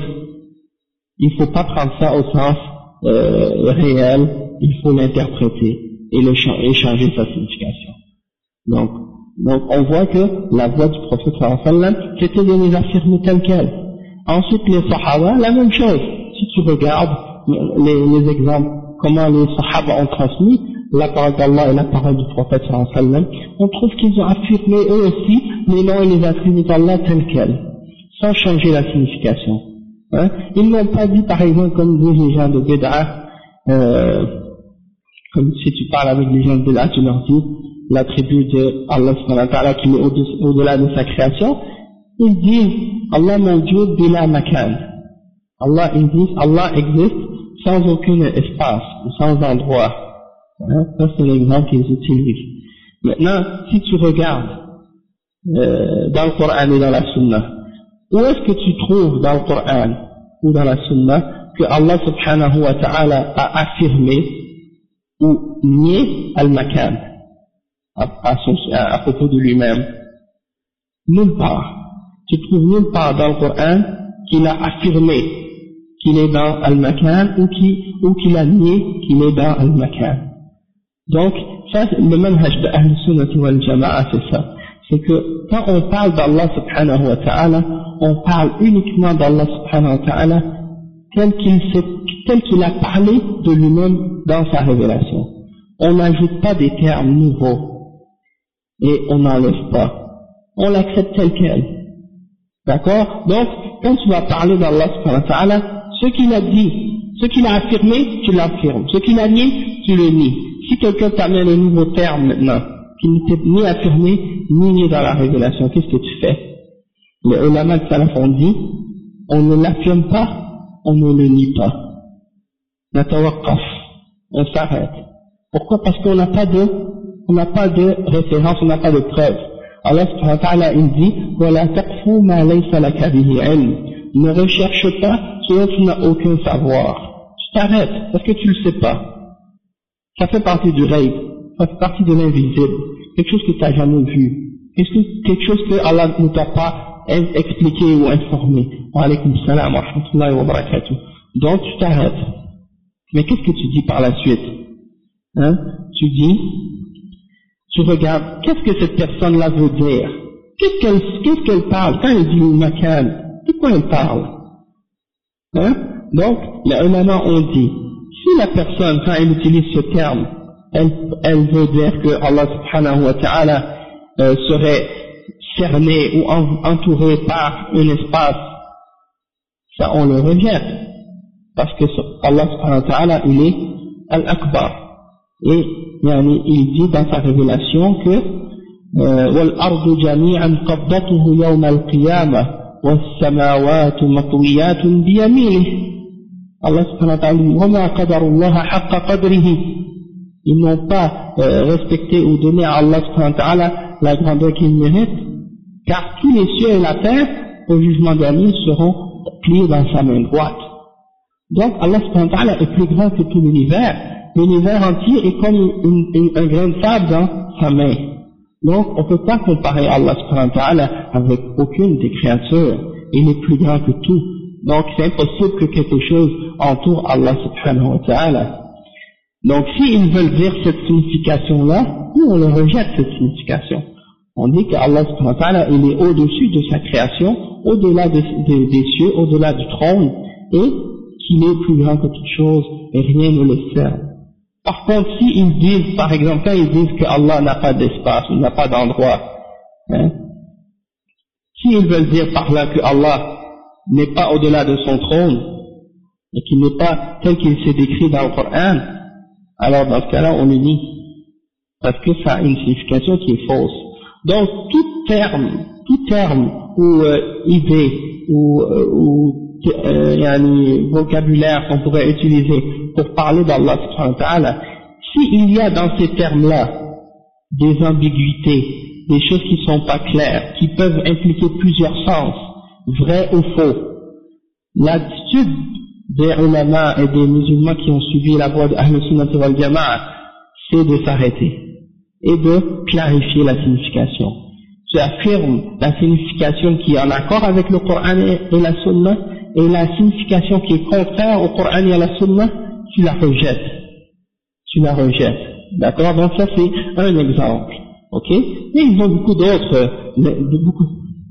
il ne faut pas prendre ça au sens euh, réel, il faut l'interpréter et, le, et changer sa signification. Donc, donc on voit que la voix du prophète sallallahu alayhi wa sallam, c'était de les affirmer telles quelles. Ensuite les sahaba, la même chose. Si tu regardes les, les exemples, comment les sahaba ont transmis la parole d'Allah et la parole du prophète sallallahu alayhi wa sallam, on trouve qu'ils ont affirmé eux aussi les noms et les attributs d'Allah tels quels, sans changer la signification. Hein? Ils n'ont pas dit, par exemple, comme disent les gens de Bid'a, euh, comme si tu parles avec les gens de Bid'a, tu leur dis l'attribut de Allah subhanahu wa ta'ala qui est au-delà de sa création. Ils disent Allah mawjoud bila makan. Allah, ils disent Allah existe sans aucun espace ou sans endroit. Hein? Ça c'est l'exemple qu'ils utilisent. Maintenant, si tu regardes euh, dans le Coran et dans la Sunna, où est-ce que tu trouves dans le Coran ou dans la Sunna que Allah subhanahu wa ta'ala a affirmé ou nié al-makan à, à, à, à propos de lui-même? Nulle part. Tu trouves nulle part dans le Coran qu'il a affirmé qu'il est dans al-makan ou qu'il ou qu'il a nié qu'il est dans al-makan. Donc, ça, le manhaj de Ahl-Sunnah wal Jama'a, c'est ça. C'est que quand on parle d'Allah subhanahu wa ta'ala, on parle uniquement d'Allah subhanahu wa ta'ala tel qu'il tel qu'il a parlé de lui-même dans sa révélation. On n'ajoute pas des termes nouveaux et on n'enlève pas. On l'accepte tel quel. D'accord? Donc, quand tu vas parler d'Allah subhanahu wa ta'ala, ce qu'il a dit, ce qu'il a affirmé, tu l'affirmes. Ce qu'il a nié, tu le nies. Si quelqu'un t'amène un nouveau terme maintenant, qui n'était ni affirmé, ni nié dans la révélation, qu'est-ce que tu fais? Les ulama de salaf ont dit, on ne l'affirme pas, on ne le nie pas. Natawaqqaf, on s'arrête. Pourquoi? Parce qu'on n'a pas de, on n'a pas de référence, on n'a pas de preuve. Allah subhanahu wa ta'ala, il dit, وَلَا تَقْفُوا مَا لَيْسَ لَكَ بِهِ عِلْمٍ. Ne recherche pas ce dont tu n'as aucun savoir. Tu t'arrêtes, parce que tu ne le sais pas. Ça fait partie du rêve, ça fait partie de l'invisible, quelque chose que tu n'as jamais vu, quelque chose que Allah ne t'a pas expliqué ou informé. Wa alaykum salam wa rahmatullahi wa barakatuh. Donc tu t'arrêtes. Mais qu'est-ce que tu dis par la suite? Hein? Tu dis, tu regardes, qu'est-ce que cette personne-là veut dire? Qu'est-ce qu'elle, qu'est-ce qu'elle parle? Quand elle dit makan, de quoi elle parle? Hein? Donc, les ulama ont dit, si la personne, quand elle utilise ce terme, elle, elle veut dire que Allah subhanahu wa ta'ala, euh, serait cerné ou en, entouré par un espace, ça on le rejette, parce que Allah subhanahu wa ta'ala il est Al-Akbar, et yani, il dit dans sa révélation que وَالْأَرْضُ جَمِيعًا قَبْضَتُهُ يَوْمَ الْقِيَامَةِ وَالسَّمَاوَاتُ مَطْوِيَّاتٌ بِيَمِينِهِ. Allah subhanahu wa ta'ala dit وَمَا قَدَرُ اللَّهَ حَقَّ قَدْرِهِ. Ils n'ont pas euh, respecté ou donné à Allah subhanahu wa ta'ala la grandeur qu'il mérite, car tous les cieux et la terre au jugement dernier seront pliés dans sa main droite. Donc Allah subhanahu wa ta'ala est plus grand que tout l'univers. L'univers entier est comme une, une, un grain de sable dans sa main. Donc on ne peut pas comparer Allah subhanahu wa ta'ala avec aucune des créatures. Il est plus grand que tout. Donc c'est impossible que quelque chose entoure Allah subhanahu wa ta'ala. Donc s'ils veulent dire cette signification-là, nous on le rejette cette signification. On dit que Allah subhanahu wa ta'ala il est au-dessus de sa création, au-delà de, de, des cieux, au-delà du trône, et qu'il est plus grand que toute chose et rien ne le sert. Par contre, s'ils disent, par exemple, quand ils disent que Allah n'a pas d'espace, il n'a pas d'endroit, hein, s'ils veulent dire par là que Allah n'est pas au-delà de son trône, et qu'il n'est pas tel qu'il s'est décrit dans le Coran, alors dans ce cas-là, on le nie, parce que ça a une signification qui est fausse. Donc, tout terme, tout terme ou euh, idée ou, euh, ou euh, y a un vocabulaire qu'on pourrait utiliser pour parler d'Allah subhanahu wa ta'ala, s'il y a dans ces termes-là des ambiguïtés, des choses qui ne sont pas claires, qui peuvent impliquer plusieurs sens, vrai ou faux, l'attitude des ulama et des musulmans qui ont suivi la voie de Ahl Sunnah wal Jama'a, c'est de s'arrêter et de clarifier la signification. Tu affirmes la signification qui est en accord avec le Coran et la Sunna, et la signification qui est contraire au Coran et à la Sunna, tu la rejettes. Tu la rejettes. D'accord? Donc ça c'est un exemple. Ok? Mais ils ont beaucoup d'autres, beaucoup.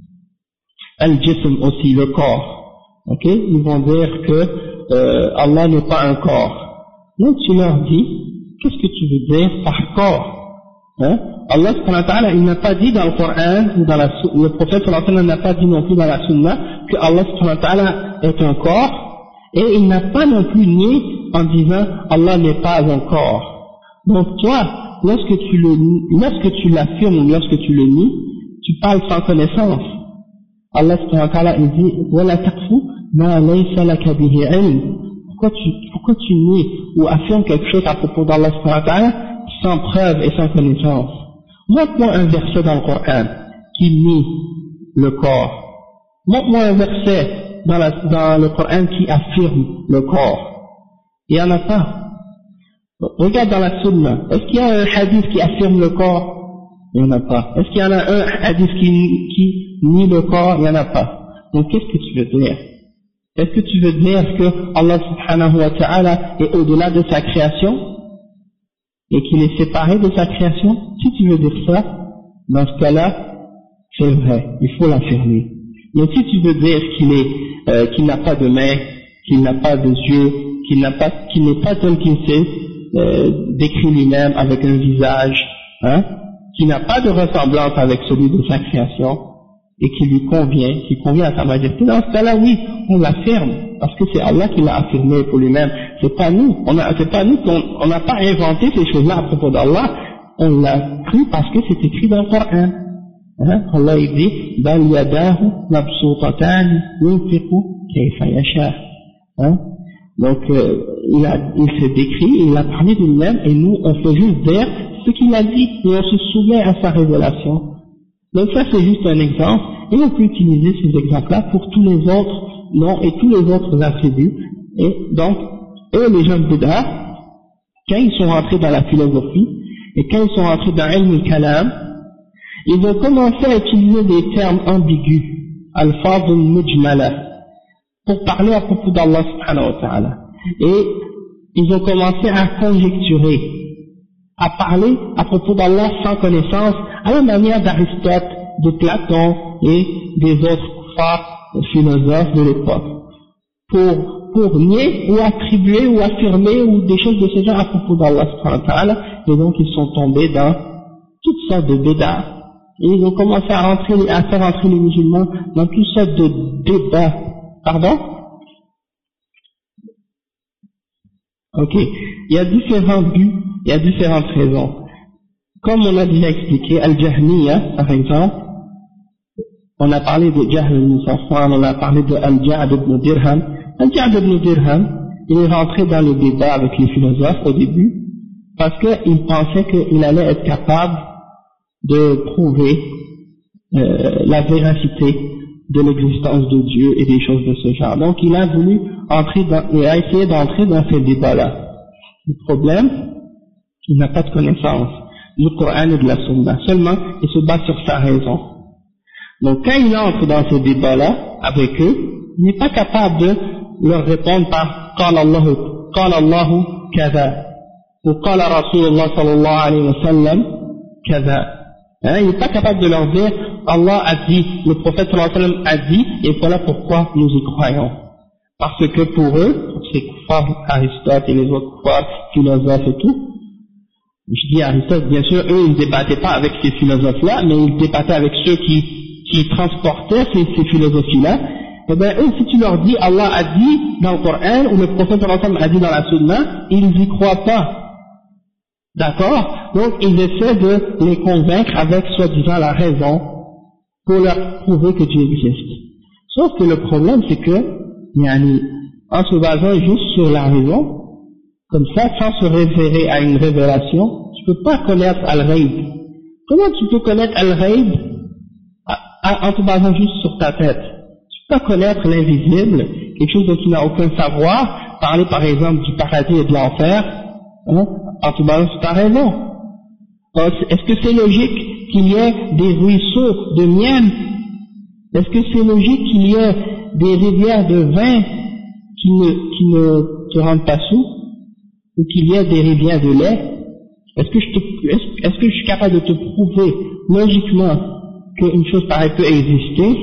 Al-Jism aussi, le corps. Ok? Ils vont dire que euh, Allah n'est pas un corps. Donc tu leur dis, qu'est-ce que tu veux dire par corps? Hein? Allah subhanahu wa ta'ala, il n'a pas dit dans le Coran ou dans la Sunna, le prophète sallallahu alayhi wa sallam n'a pas dit non plus dans la Sunna que Allah subhanahu wa ta'ala est un corps, et il n'a pas non plus nié en disant Allah n'est pas un corps. Donc toi, lorsque tu le, lorsque tu l'affirmes ou lorsque tu le nies, tu parles sans connaissance. Allah subhanahu wa ta'ala il dit وَلَا تَقْفُ مَا لَيْسَ لَكَ بِهِ عِلْمٍ. Pourquoi tu, pourquoi tu nies ou affirmes quelque chose à propos d'Allah subhanahu wa ta'ala sans preuve et sans connaissance? Montre-moi un verset dans le Coran qui nie le corps. Montre-moi un verset dans, la, dans le Coran qui affirme le corps. Il n'y en a pas. Regarde dans la Sunna. Est-ce qu'il y a un hadith qui affirme le corps? Il n'y en a pas. Est-ce qu'il y en a un hadith qui, qui nie le corps? Il n'y en a pas. Donc qu'est-ce que tu veux dire? Est-ce que tu veux dire que Allah subhanahu wa ta'ala est au-delà de sa création et qu'il est séparé de sa création? Si tu veux dire ça, dans ce cas-là, c'est vrai, il faut l'affirmer. Mais si tu veux dire qu'il est, euh, qu'il n'a pas de main, qu'il n'a pas de yeux, qu'il n'a pas, qu'il n'est pas tel qu'il s'est euh, décrit lui-même avec un visage, hein, qu'il n'a pas de ressemblance avec celui de sa création et qui lui convient, qui convient à sa majesté, dans ce cas-là, oui, on l'affirme, parce que c'est Allah qui l'a affirmé pour lui-même. C'est pas nous, on a, c'est pas nous qu'on, on n'a pas inventé ces choses-là à propos d'Allah, on l'a cru parce que c'est écrit dans le Coran. Hein? Allah il dit, bal yadahu mabsutatan yunfiqu kayfa yasha. Hein? Donc, euh, il a, il s'est décrit, il a parlé de lui-même, et nous, on fait juste dire ce qu'il a dit, et on se soumet à sa révélation. Donc ça, c'est juste un exemple, et on peut utiliser ces exemples-là pour tous les autres noms et tous les autres attributs. Et donc, eux, les gens de Bid'a, quand ils sont rentrés dans la philosophie, et quand ils sont rentrés dans Ilm al-Kalam, ils ont commencé à utiliser des termes ambigus, al-fadl mujmala, pour parler à propos d'Allah subhanahu wa ta'ala. Et ils ont commencé à conjecturer, à parler à propos d'Allah sans connaissance, à la manière d'Aristote, de Platon et des autres philosophes de l'époque, pour, pour nier ou attribuer ou affirmer ou des choses de ce genre à propos d'Allah subhanahu wa ta'ala, et donc ils sont tombés dans toutes sortes de bid'a, Et ils ont commencé à rentrer, à faire entrer les musulmans dans toutes sortes de débats. Pardon? Ok. Il y a différents buts, il y a différentes raisons. Comme on a déjà expliqué, Al-Jahmiya, par exemple, on a parlé de Jahl ibn Safwan, on a parlé de Al-Ja'd ibn Dirham. Al-Ja'd ibn Dirham, il est rentré dans le débat avec les philosophes au début, parce qu'il pensait qu'il allait être capable de prouver euh, la véracité de l'existence de Dieu et des choses de ce genre. Donc il a voulu entrer dans, il a essayé d'entrer dans ce débat-là. Le problème, il n'a pas de connaissance du Coran et de la Sunna. Seulement, il se base sur sa raison. Donc quand il entre dans ce débat-là avec eux, il n'est pas capable de leur répondre par قال الله قال الله كذا ou قال رسول الله صلى الله عليه وسلم كذا. Hein, il n'est pas capable de leur dire Allah a dit, le prophète sallallahu alayhi wa sallam a dit, et voilà pourquoi nous y croyons. Parce que pour eux, pour ces kuffars, Aristote et les autres kuffars, philosophes et tout, je dis Aristote, bien sûr, eux ils ne débattaient pas avec ces philosophes-là, mais ils débattaient avec ceux qui, qui transportaient ces, ces philosophies-là. Eh bien, eux, si tu leur dis Allah a dit dans le Coran, ou le prophète sallallahu alayhi wa sallam a dit dans la Sunna, ils n'y croient pas. D'accord? Donc, ils essaient de les convaincre avec soi-disant la raison pour leur prouver que Dieu existe. Sauf que le problème, c'est que, yani, en se basant juste sur la raison, comme ça, sans se référer à une révélation, tu peux pas connaître Al-Ghaib. Comment tu peux connaître Al-Ghaib en te basant juste sur ta tête? Tu peux pas connaître l'invisible, quelque chose dont tu n'as aucun savoir, parler par exemple du paradis et de l'enfer, hein, en te basant sur ta raison. Est-ce que c'est logique qu'il y ait des ruisseaux de miel? Est-ce que c'est logique qu'il y ait des rivières de vin qui ne, qui ne te rendent pas sous? Ou qu'il y ait des rivières de lait? Est-ce que je te, est-ce, est-ce que je suis capable de te prouver logiquement qu'une chose pareille peut exister?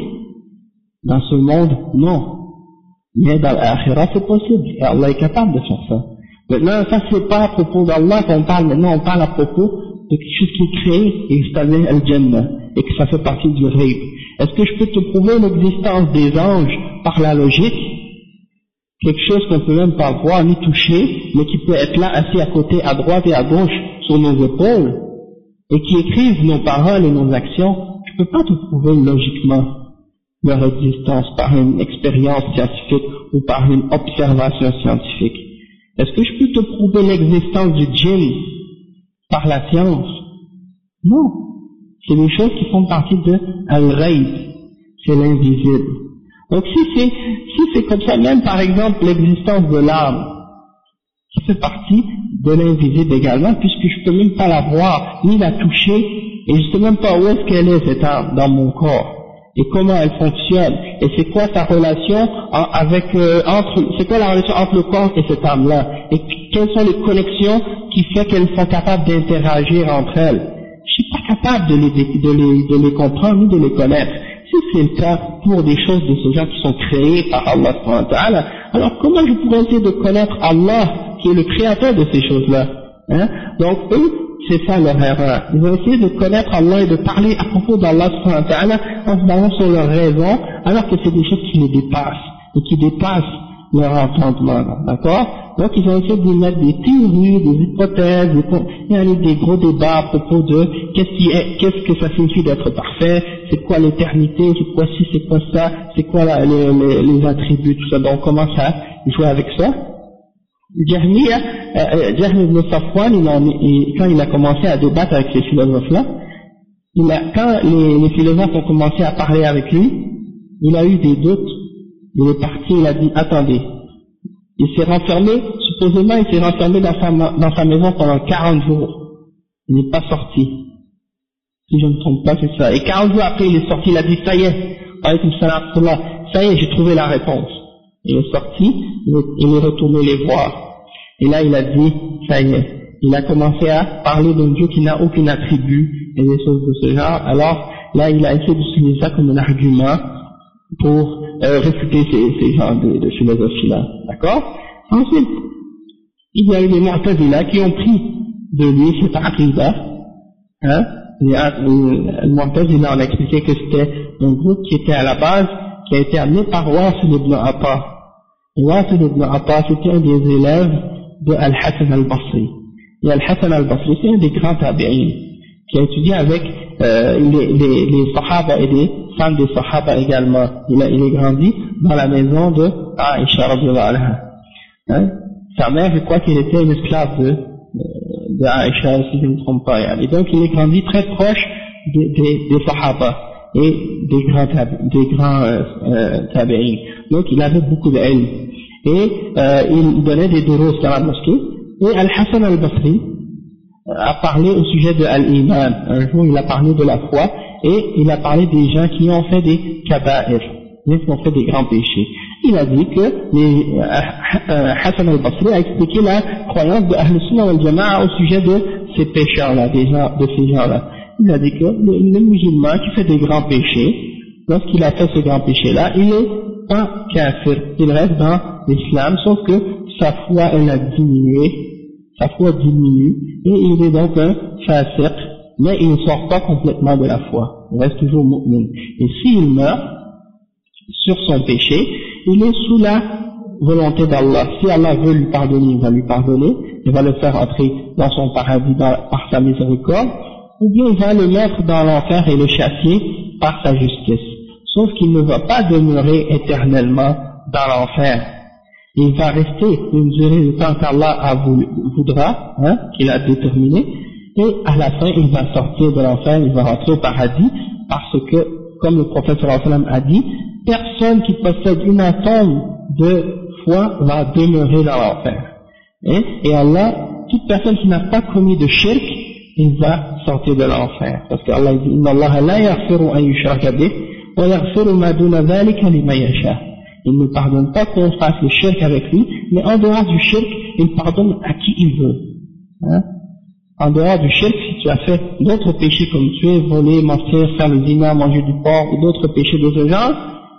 Dans ce monde, non. Mais dans l'Akhirah, c'est possible. Et Allah est capable de faire ça. Maintenant, ça c'est pas à propos d'Allah qu'on parle, maintenant on parle à propos de quelque chose qui est créé, et c'est-à-dire Al-Jannah, et que ça fait partie du Ghaib. Est-ce que je peux te prouver l'existence des anges par la logique? Quelque chose qu'on peut même pas voir ni toucher, mais qui peut être là assis à côté, à droite et à gauche, sur nos épaules, et qui écrivent nos paroles et nos actions. Je peux pas te prouver logiquement leur existence par une expérience scientifique ou par une observation scientifique. Est-ce que je peux te prouver l'existence du djinn par la science? Non. C'est des choses qui font partie de Al-Ghaib. C'est l'invisible. Donc si c'est, si c'est comme ça, même par exemple l'existence de l'âme, qui fait partie de l'invisible également, puisque je peux même pas la voir, ni la toucher, et je sais même pas où est-ce qu'elle est cette âme dans mon corps. Et comment elle fonctionne, et c'est quoi sa relation avec, euh, entre, c'est quoi la relation entre le corps et cette âme-là, et quelles sont les connexions qui font qu'elles sont capables d'interagir entre elles. Je suis pas capable de les, de les, de les comprendre ni de les connaître. Si c'est le cas pour des choses de ce genre qui sont créées par Allah subhanahu wa ta'ala, alors comment je pourrais essayer de connaître Allah, qui est le créateur de ces choses-là, hein? Donc eux, c'est ça leur erreur. Ils ont essayé de connaître Allah et de parler à propos d'Allah subhanahu wa ta'ala en se basant sur leur raison, alors que c'est des choses qui les dépassent, et qui dépassent leur entendement, d'accord? Donc ils ont essayé de mettre des théories, des hypothèses, des, il y a des gros débats à propos de qu'est-ce qui est, qu'est-ce que ça signifie d'être parfait, c'est quoi l'éternité, c'est quoi ci, c'est quoi ça, c'est quoi la, les, les, les attributs, tout ça. Donc on commence à jouer avec ça. Jahmiya, euh, Jahl ibn Safwan, il en, il, quand il a commencé à débattre avec ces philosophes-là, il a, quand les, les philosophes ont commencé à parler avec lui, il a eu des doutes, il est parti, il a dit, attendez, il s'est renfermé, supposément il s'est renfermé dans sa, dans sa maison pendant quarante jours, il n'est pas sorti, si je ne me trompe pas c'est ça, et quarante jours après il est sorti, il a dit, ça y est, alaykoum salam, ça y est, j'ai trouvé la réponse. Il est sorti, il est retourné les voir. Et là, il a dit, ça y est. Il a commencé à parler d'un Dieu qui n'a aucun attribut et des choses de ce genre. Alors, là, il a essayé d'utiliser ça comme un argument pour euh, réfuter ces, ces genres de, de philosophie-là. D'accord? Ensuite, il y a eu des Mu'tazila qui ont pris de lui cette aqida, hein, le Mu'tazila, on a expliqué que c'était un groupe qui était à la base, qui a été amené par Wasil ibn Atta. Et Wasil ibn Atta, c'était un des élèves de Al-Hassan al-Basri. Et Al-Hassan al-Basri, c'est un des grands tabi'in, qui a étudié avec euh, les, les, les Sahaba et les femmes des Sahaba également. Il, a, il est grandi dans la maison de Aïcha radhiyallahu anha. Hein? Sa mère, je crois qu'elle était une esclave de, de Aïcha, si je ne me trompe pas. Et donc il est grandi très proche des, des, des Sahaba et des grands, des grands euh, euh, tabi'in. Donc il avait beaucoup d'ilm. Et euh, il donnait des durus dans la mosquée. Et Al-Hassan al-Basri a parlé au sujet de Al-Iman. Un jour, il a parlé de la foi et il a parlé des gens qui ont fait des kaba'ir, qui ont fait des grands péchés. Il a dit que les, euh, Hassan al-Basri a expliqué la croyance de Ahl Sunnah wal Jama'a au sujet de ces pécheurs-là, des gens, de ces gens-là. Il a dit que le, le musulman qui fait des grands péchés, lorsqu'il a fait ce grand péché-là, il est pas kafir, il reste dans l'islam, sauf que sa foi, elle a diminué, sa foi diminue, et il est donc un fasiq, mais il ne sort pas complètement de la foi, il reste toujours mu'min. Et s'il meurt sur son péché, il est sous la volonté d'Allah. Si Allah veut lui pardonner, il va lui pardonner, il va le faire entrer dans son paradis dans, par sa miséricorde, ou bien il va le mettre dans l'enfer et le chasser par sa justice. Sauf qu'il ne va pas demeurer éternellement dans l'enfer. Il va rester une durée de temps qu'Allah voudra, hein, qu'il a déterminé, et à la fin il va sortir de l'enfer, il va rentrer au paradis, parce que, comme le prophète sallallahu alayhi wa sallam a dit, personne qui possède une atome de foi va demeurer dans l'enfer. Hein, et Allah, toute personne qui n'a pas commis de shirk, il va sortir de l'enfer. Parce qu'Allah dit, Inna Allah la yaghfiru an yushraka bih, wa yaghfiru ma duna dhalika liman yasha. Il ne pardonne pas qu'on fasse le shirk avec lui, mais en dehors du shirk, il pardonne à qui il veut. Hein? En dehors du shirk, si tu as fait d'autres péchés comme tuer, voler, mentir, faire le zina, manger du porc ou d'autres péchés de ce genre,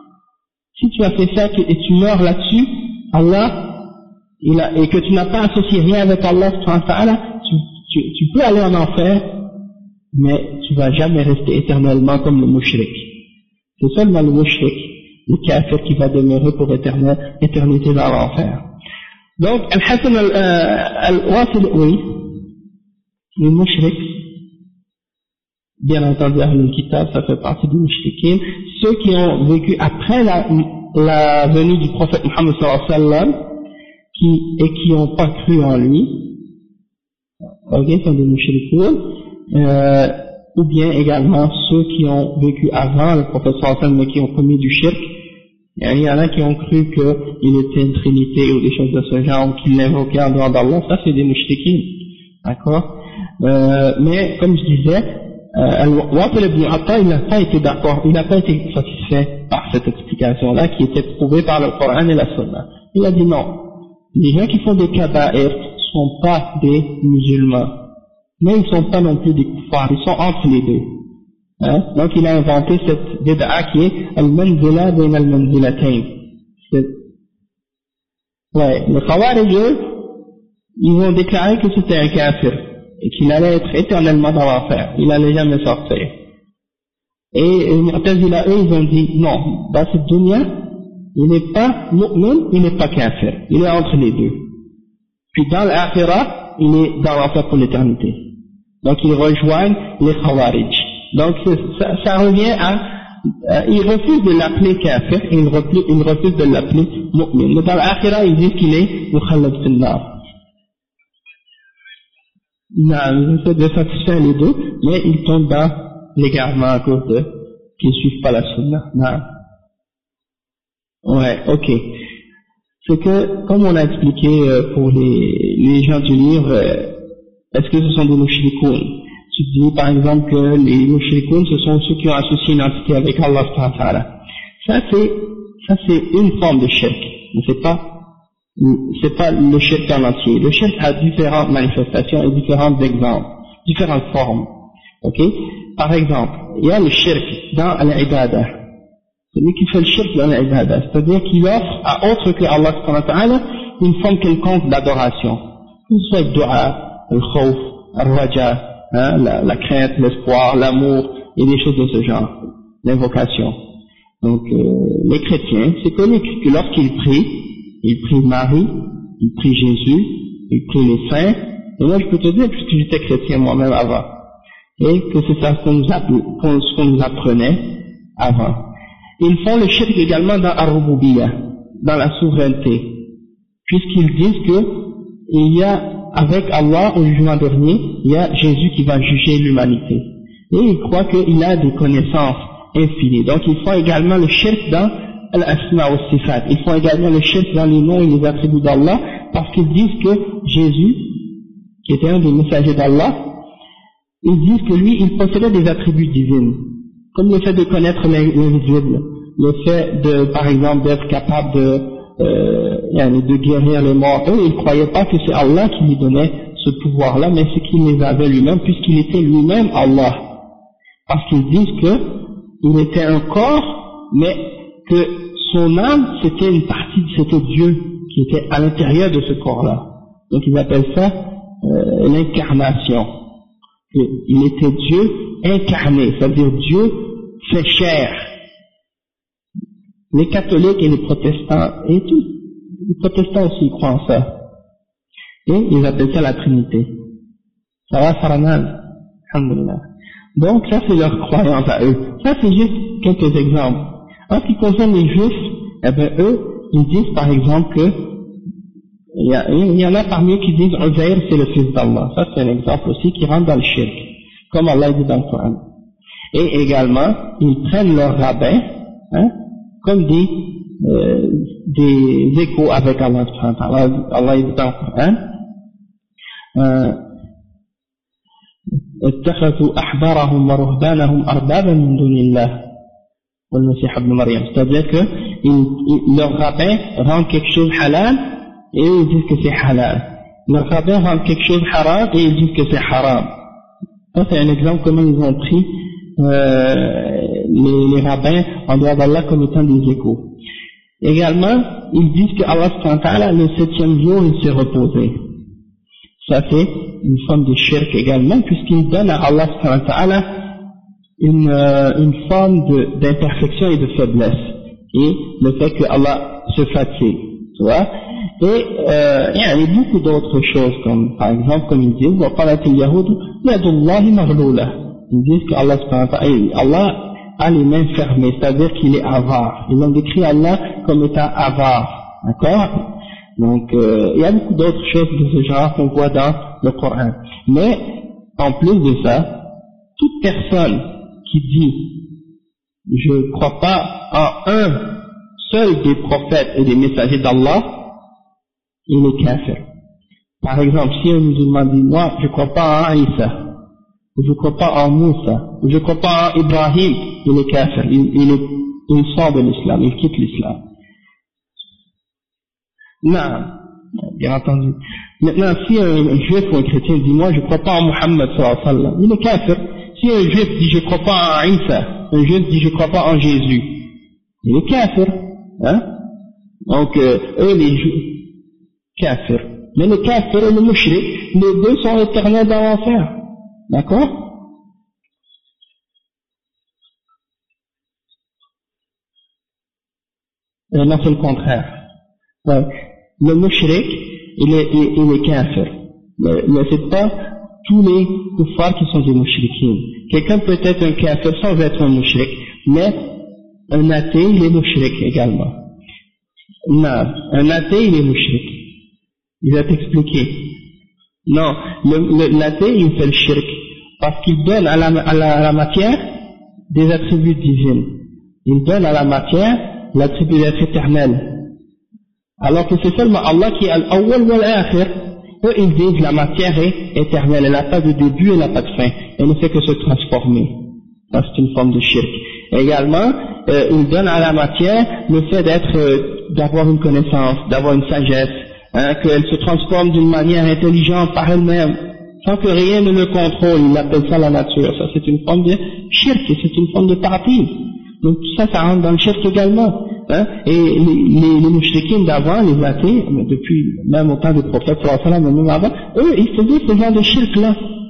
si tu as fait ça et tu meurs là-dessus, Allah, il a, et que tu n'as pas associé rien avec Allah, tu, tu, tu peux aller en enfer, mais tu vas jamais rester éternellement comme le mushrik. C'est seulement le mushrik, le kafir qui va demeurer pour éternel, éternité dans l'enfer. Donc, Al-Hassan al-Wasil, oui, le mushrik, bien entendu, Ahlul Kitab, ça fait partie du mushrikin, ceux qui ont vécu après la, la venue du prophète Muhammad sallallahu alayhi wa sallam, qui, et qui n'ont pas cru en lui, ok, sont des mushrikins, euh, ou bien également ceux qui ont vécu avant le prophète sallallahu alayhi wa sallam, mais qui ont commis du shirk. Il y en a qui ont cru qu'il était une trinité ou des choses de ce genre, ou qu'il l'invoquait en dehors d'Allah, ça c'est des mushrikins, d'accord, euh, mais comme je disais, Al-Wasil ibn Atta, il n'a pas été d'accord, il n'a pas été satisfait par cette explication-là qui était prouvée par le Coran et la Sunna. Il a dit non, les gens qui font des kaba'ir ne sont pas des musulmans, mais ils ne sont pas non plus des kuffars, ils sont entre les deux. Hein? Donc il a inventé cette bid'a qui est al-manzila bain al-manzilatayn. Ouais, les Khawarij, ils ont déclaré que c'était un kafir et qu'il allait être éternellement dans l'enfer, il n'allait jamais sortir. Et les Mu'tazila, eux, ils ont dit non, dans cette dunya, il n'est pas mu'min, il n'est pas kafir, il est entre les deux. Puis dans l'akhirah, il est dans l'enfer pour l'éternité. Donc ils rejoignent les Khawarij. Donc ça, ça revient à, euh, ils refusent de l'appeler kafir, et ils refusent, ils refusent de l'appeler mu'min. Mais dans l'akhirah, ils disent qu'il est mukhallad fil nar. Non, ils essaient de satisfaire les deux, mais ils tombent dans l'égarement à cause de qu'ils ne suivent pas la sunna. Non. Ouais, ok. C'est que, comme on a expliqué euh, pour les, les gens du livre, euh, est-ce que ce sont des mushrikoun? Tu dis par exemple que les mushrikoun, ce sont ceux qui ont associé une entité avec Allah subhanahu wa ta'ala. Ça c'est, ça c'est une forme de shirk, mais c'est pas c'est pas le shirk en entier. Le shirk a différentes manifestations et différents exemples, différentes formes. Ok? Par exemple, il y a le shirk dans l'ibadah. Celui qui fait le shirk dans l'ibadah, c'est-à-dire qu'il offre à autre que Allah subhanahu wa ta'ala une forme quelconque d'adoration. Que ce soit le dua, le khawf, le raja, hein, la, la crainte, l'espoir, l'amour, et des choses de ce genre, l'invocation. Donc, euh, les chrétiens, c'est connu que lorsqu'ils prient, ils prient Marie, ils prient Jésus, ils prient les saints, et moi je peux te dire, puisque j'étais chrétien moi-même avant, et que c'est ça ce qu'on nous, ce qu'on nous apprenait avant. Ils font le shirk également dans Ar-Rububiyyah, dans la souveraineté, puisqu'ils disent que il y a, avec Allah au jugement dernier, il y a Jésus qui va juger l'humanité. Et ils croient qu'il a des connaissances infinies. Donc ils font également le shirk dans Al-Asma wa Sifat. Ils font également le shirk dans les noms et les attributs d'Allah, parce qu'ils disent que Jésus, qui était un des messagers d'Allah, ils disent que lui, il possédait des attributs divins, comme le fait de connaître l'invisible, le fait de, par exemple, d'être capable de, euh, de guérir les morts. Eux, ils ne croyaient pas que c'est Allah qui lui donnait ce pouvoir-là, mais c'est qu'il les avait lui-même, puisqu'il était lui-même Allah. Parce qu'ils disent que il était un corps, mais que son âme, c'était une partie, c'était Dieu qui était à l'intérieur de ce corps-là. Donc ils appellent ça euh, l'incarnation. Il était Dieu incarné, c'est-à-dire Dieu fait chair. Les catholiques et les protestants, et tous, les protestants aussi croient en ça. Et ils appellent ça la Trinité. Ça va, Faranan? Alhamdulillah. Donc ça c'est leur croyance à eux. Ça c'est juste quelques exemples. En ce qui concerne les juifs, eh bien eux, ils disent par exemple que il y, a, il y en a parmi eux qui disent Uzair c'est le fils d'Allah. Ça c'est un exemple aussi qui rentre dans le shirk, comme Allah dit dans le Coran. Et également, ils prennent leurs rabbins, hein, comme des, euh, des échos avec Allah. Allah, Allah dit dans le Coran, euh, اتخذوا أحبارهم ورهبانهم أربابا من دون الله والمسيح ابن مريم. C'est-à-dire que ils, leurs rabbins rendent quelque chose halal et ils disent que c'est halal. Leurs rabbins rendent quelque chose haram et ils disent que c'est haram. Ça c'est un exemple comment ils ont pris euh, les, les rabbins en dehors d'Allah comme étant des échos. Également, ils disent que Allah subhanahu wa ta'ala, le septième jour, il s'est reposé. Ça c'est une forme de shirk également, puisqu'il donne à Allah subhanahu wa ta'ala une, euh, une forme d'imperfection et de faiblesse. Et le fait que Allah se fatigue, tu vois. Et euh, il y a beaucoup d'autres choses, comme par exemple, comme ils disent, ils disent que Allah subhanahu wa ta'ala, Allah a les mains fermées, c'est-à-dire qu'il est avare. Ils ont décrit Allah comme étant avare, d'accord? Donc, euh, il y a beaucoup d'autres choses de ce genre qu'on voit dans le Coran. Mais, en plus de ça, toute personne qui dit « je ne crois pas en un seul des prophètes et des messagers d'Allah », il est kafir. Par exemple, si un musulman dit « moi, je ne crois pas en Isa », ou « je ne crois pas en Moussa », ou « je ne crois pas en Ibrahim », il est kafir, il, il, est, il sort de l'islam, il quitte l'islam. Non, bien entendu. Maintenant, si un, un juif ou un chrétien dit moi je ne crois pas en Muhammad sallallahu alayhi wa sallam, il est kafir. Si un juif dit je ne crois pas en Isa, un juif dit je ne crois pas en Jésus, il est kafir. Hein? Donc, euh, eux les juifs, kafir. Mais le kafir et le mushrik, les deux sont éternels dans l'enfer. D'accord? Et non, c'est le contraire. Ouais. Le mushrik, il est, il, il est kafir. Mais, mais c'est pas tous les kuffars qui sont des mushrikin. Quelqu'un peut être un kafir sans être un mushrik, mais un athée, il est mushrik également. Non, un athée, il est mushrik. Il va t'expliquer. Non, l'athée, il fait le shirk, parce qu'il donne à la, à, la, à la matière des attributs divins. Il donne à la matière l'attribut d'être éternel. Alors que c'est seulement Allah qui est al-awwal wal-akhir. Eux, ils disent la matière est éternelle, elle n'a pas de début, elle n'a pas de fin, elle ne fait que se transformer. Ça, c'est une forme de shirk. Également, euh, ils donnent à la matière le fait d'être, euh, d'avoir une connaissance, d'avoir une sagesse, hein, qu'elle se transforme d'une manière intelligente par elle-même, sans que rien ne le contrôle. Ils appellent ça la nature. Ça, c'est une forme de shirk, c'est une forme de ta'til. Donc tout ça, ça rentre dans le shirk également. Hein, et les, les, les mouchriquins d'avant, les athées, depuis même au temps des prophètes, même avant, eux, ils faisaient ce genre de shirk là.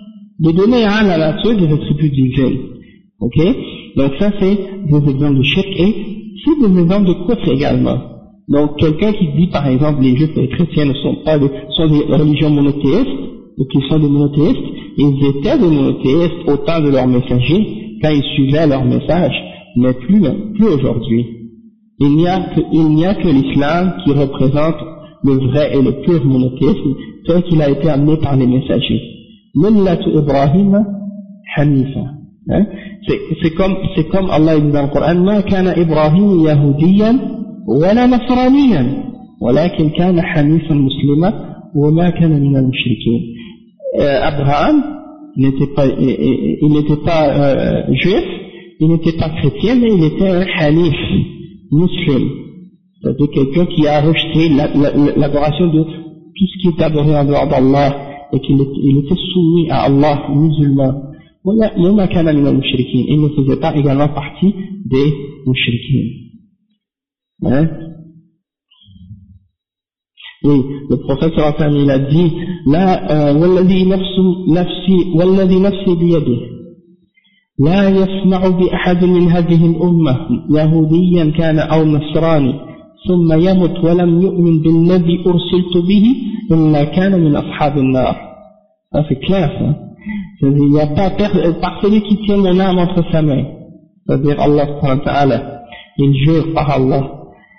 de donner à la nature des attributs divins. Ok? Donc ça c'est des exemples de shirk et c'est des exemples de kufr également. Donc quelqu'un qui dit par exemple les juifs et les chrétiens ne sont pas des, sont des religions monothéistes, ou qu'ils sont des monothéistes, ils étaient des monothéistes au temps de leurs messagers, quand ils suivaient leur message, mais plus, plus aujourd'hui. Il n'y a que, il n'y a que l'islam qui représente le vrai et le pur monothéisme, tel qu'il a été amené par les messagers. Millatu Ibrahim Hanifa. Hein? C'est, c'est comme, c'est comme Allah dit dans le Coran, Ma kana Ibrahim Yahudiyan wala Nasraniyan, walakin kana Hanifan Muslima, wa ma kana min al-mushrikin. Abraham n'était pas, il, il n'était pas euh, juif, il n'était pas chrétien, mais il était un Hanif, musulman. C'est-à-dire quelqu'un qui a rejeté l'adoration de tout ce qui est adoré en dehors d'Allah et qu'il il était soumis à Allah, musulman. Il ne faisait pas également partie des mushrikin. Hein? Oui, le prophète sallallahu alayhi wa sallam il a dit la walladhi nafsi walladhi nafsi biyadihi la yasma'u bi ahad min hadhihi al-ummah yahudiyan kana aw nasrani thumma yamut wa lam yu'min billadhi ursiltu bihi illa kana min ashab an-nar. Ça c'est clair ça. Il n'y a pas par celui qui tient mon âme entre sa main, c'est-à-dire Allah subhanahu wa ta'ala, il jure par Allah.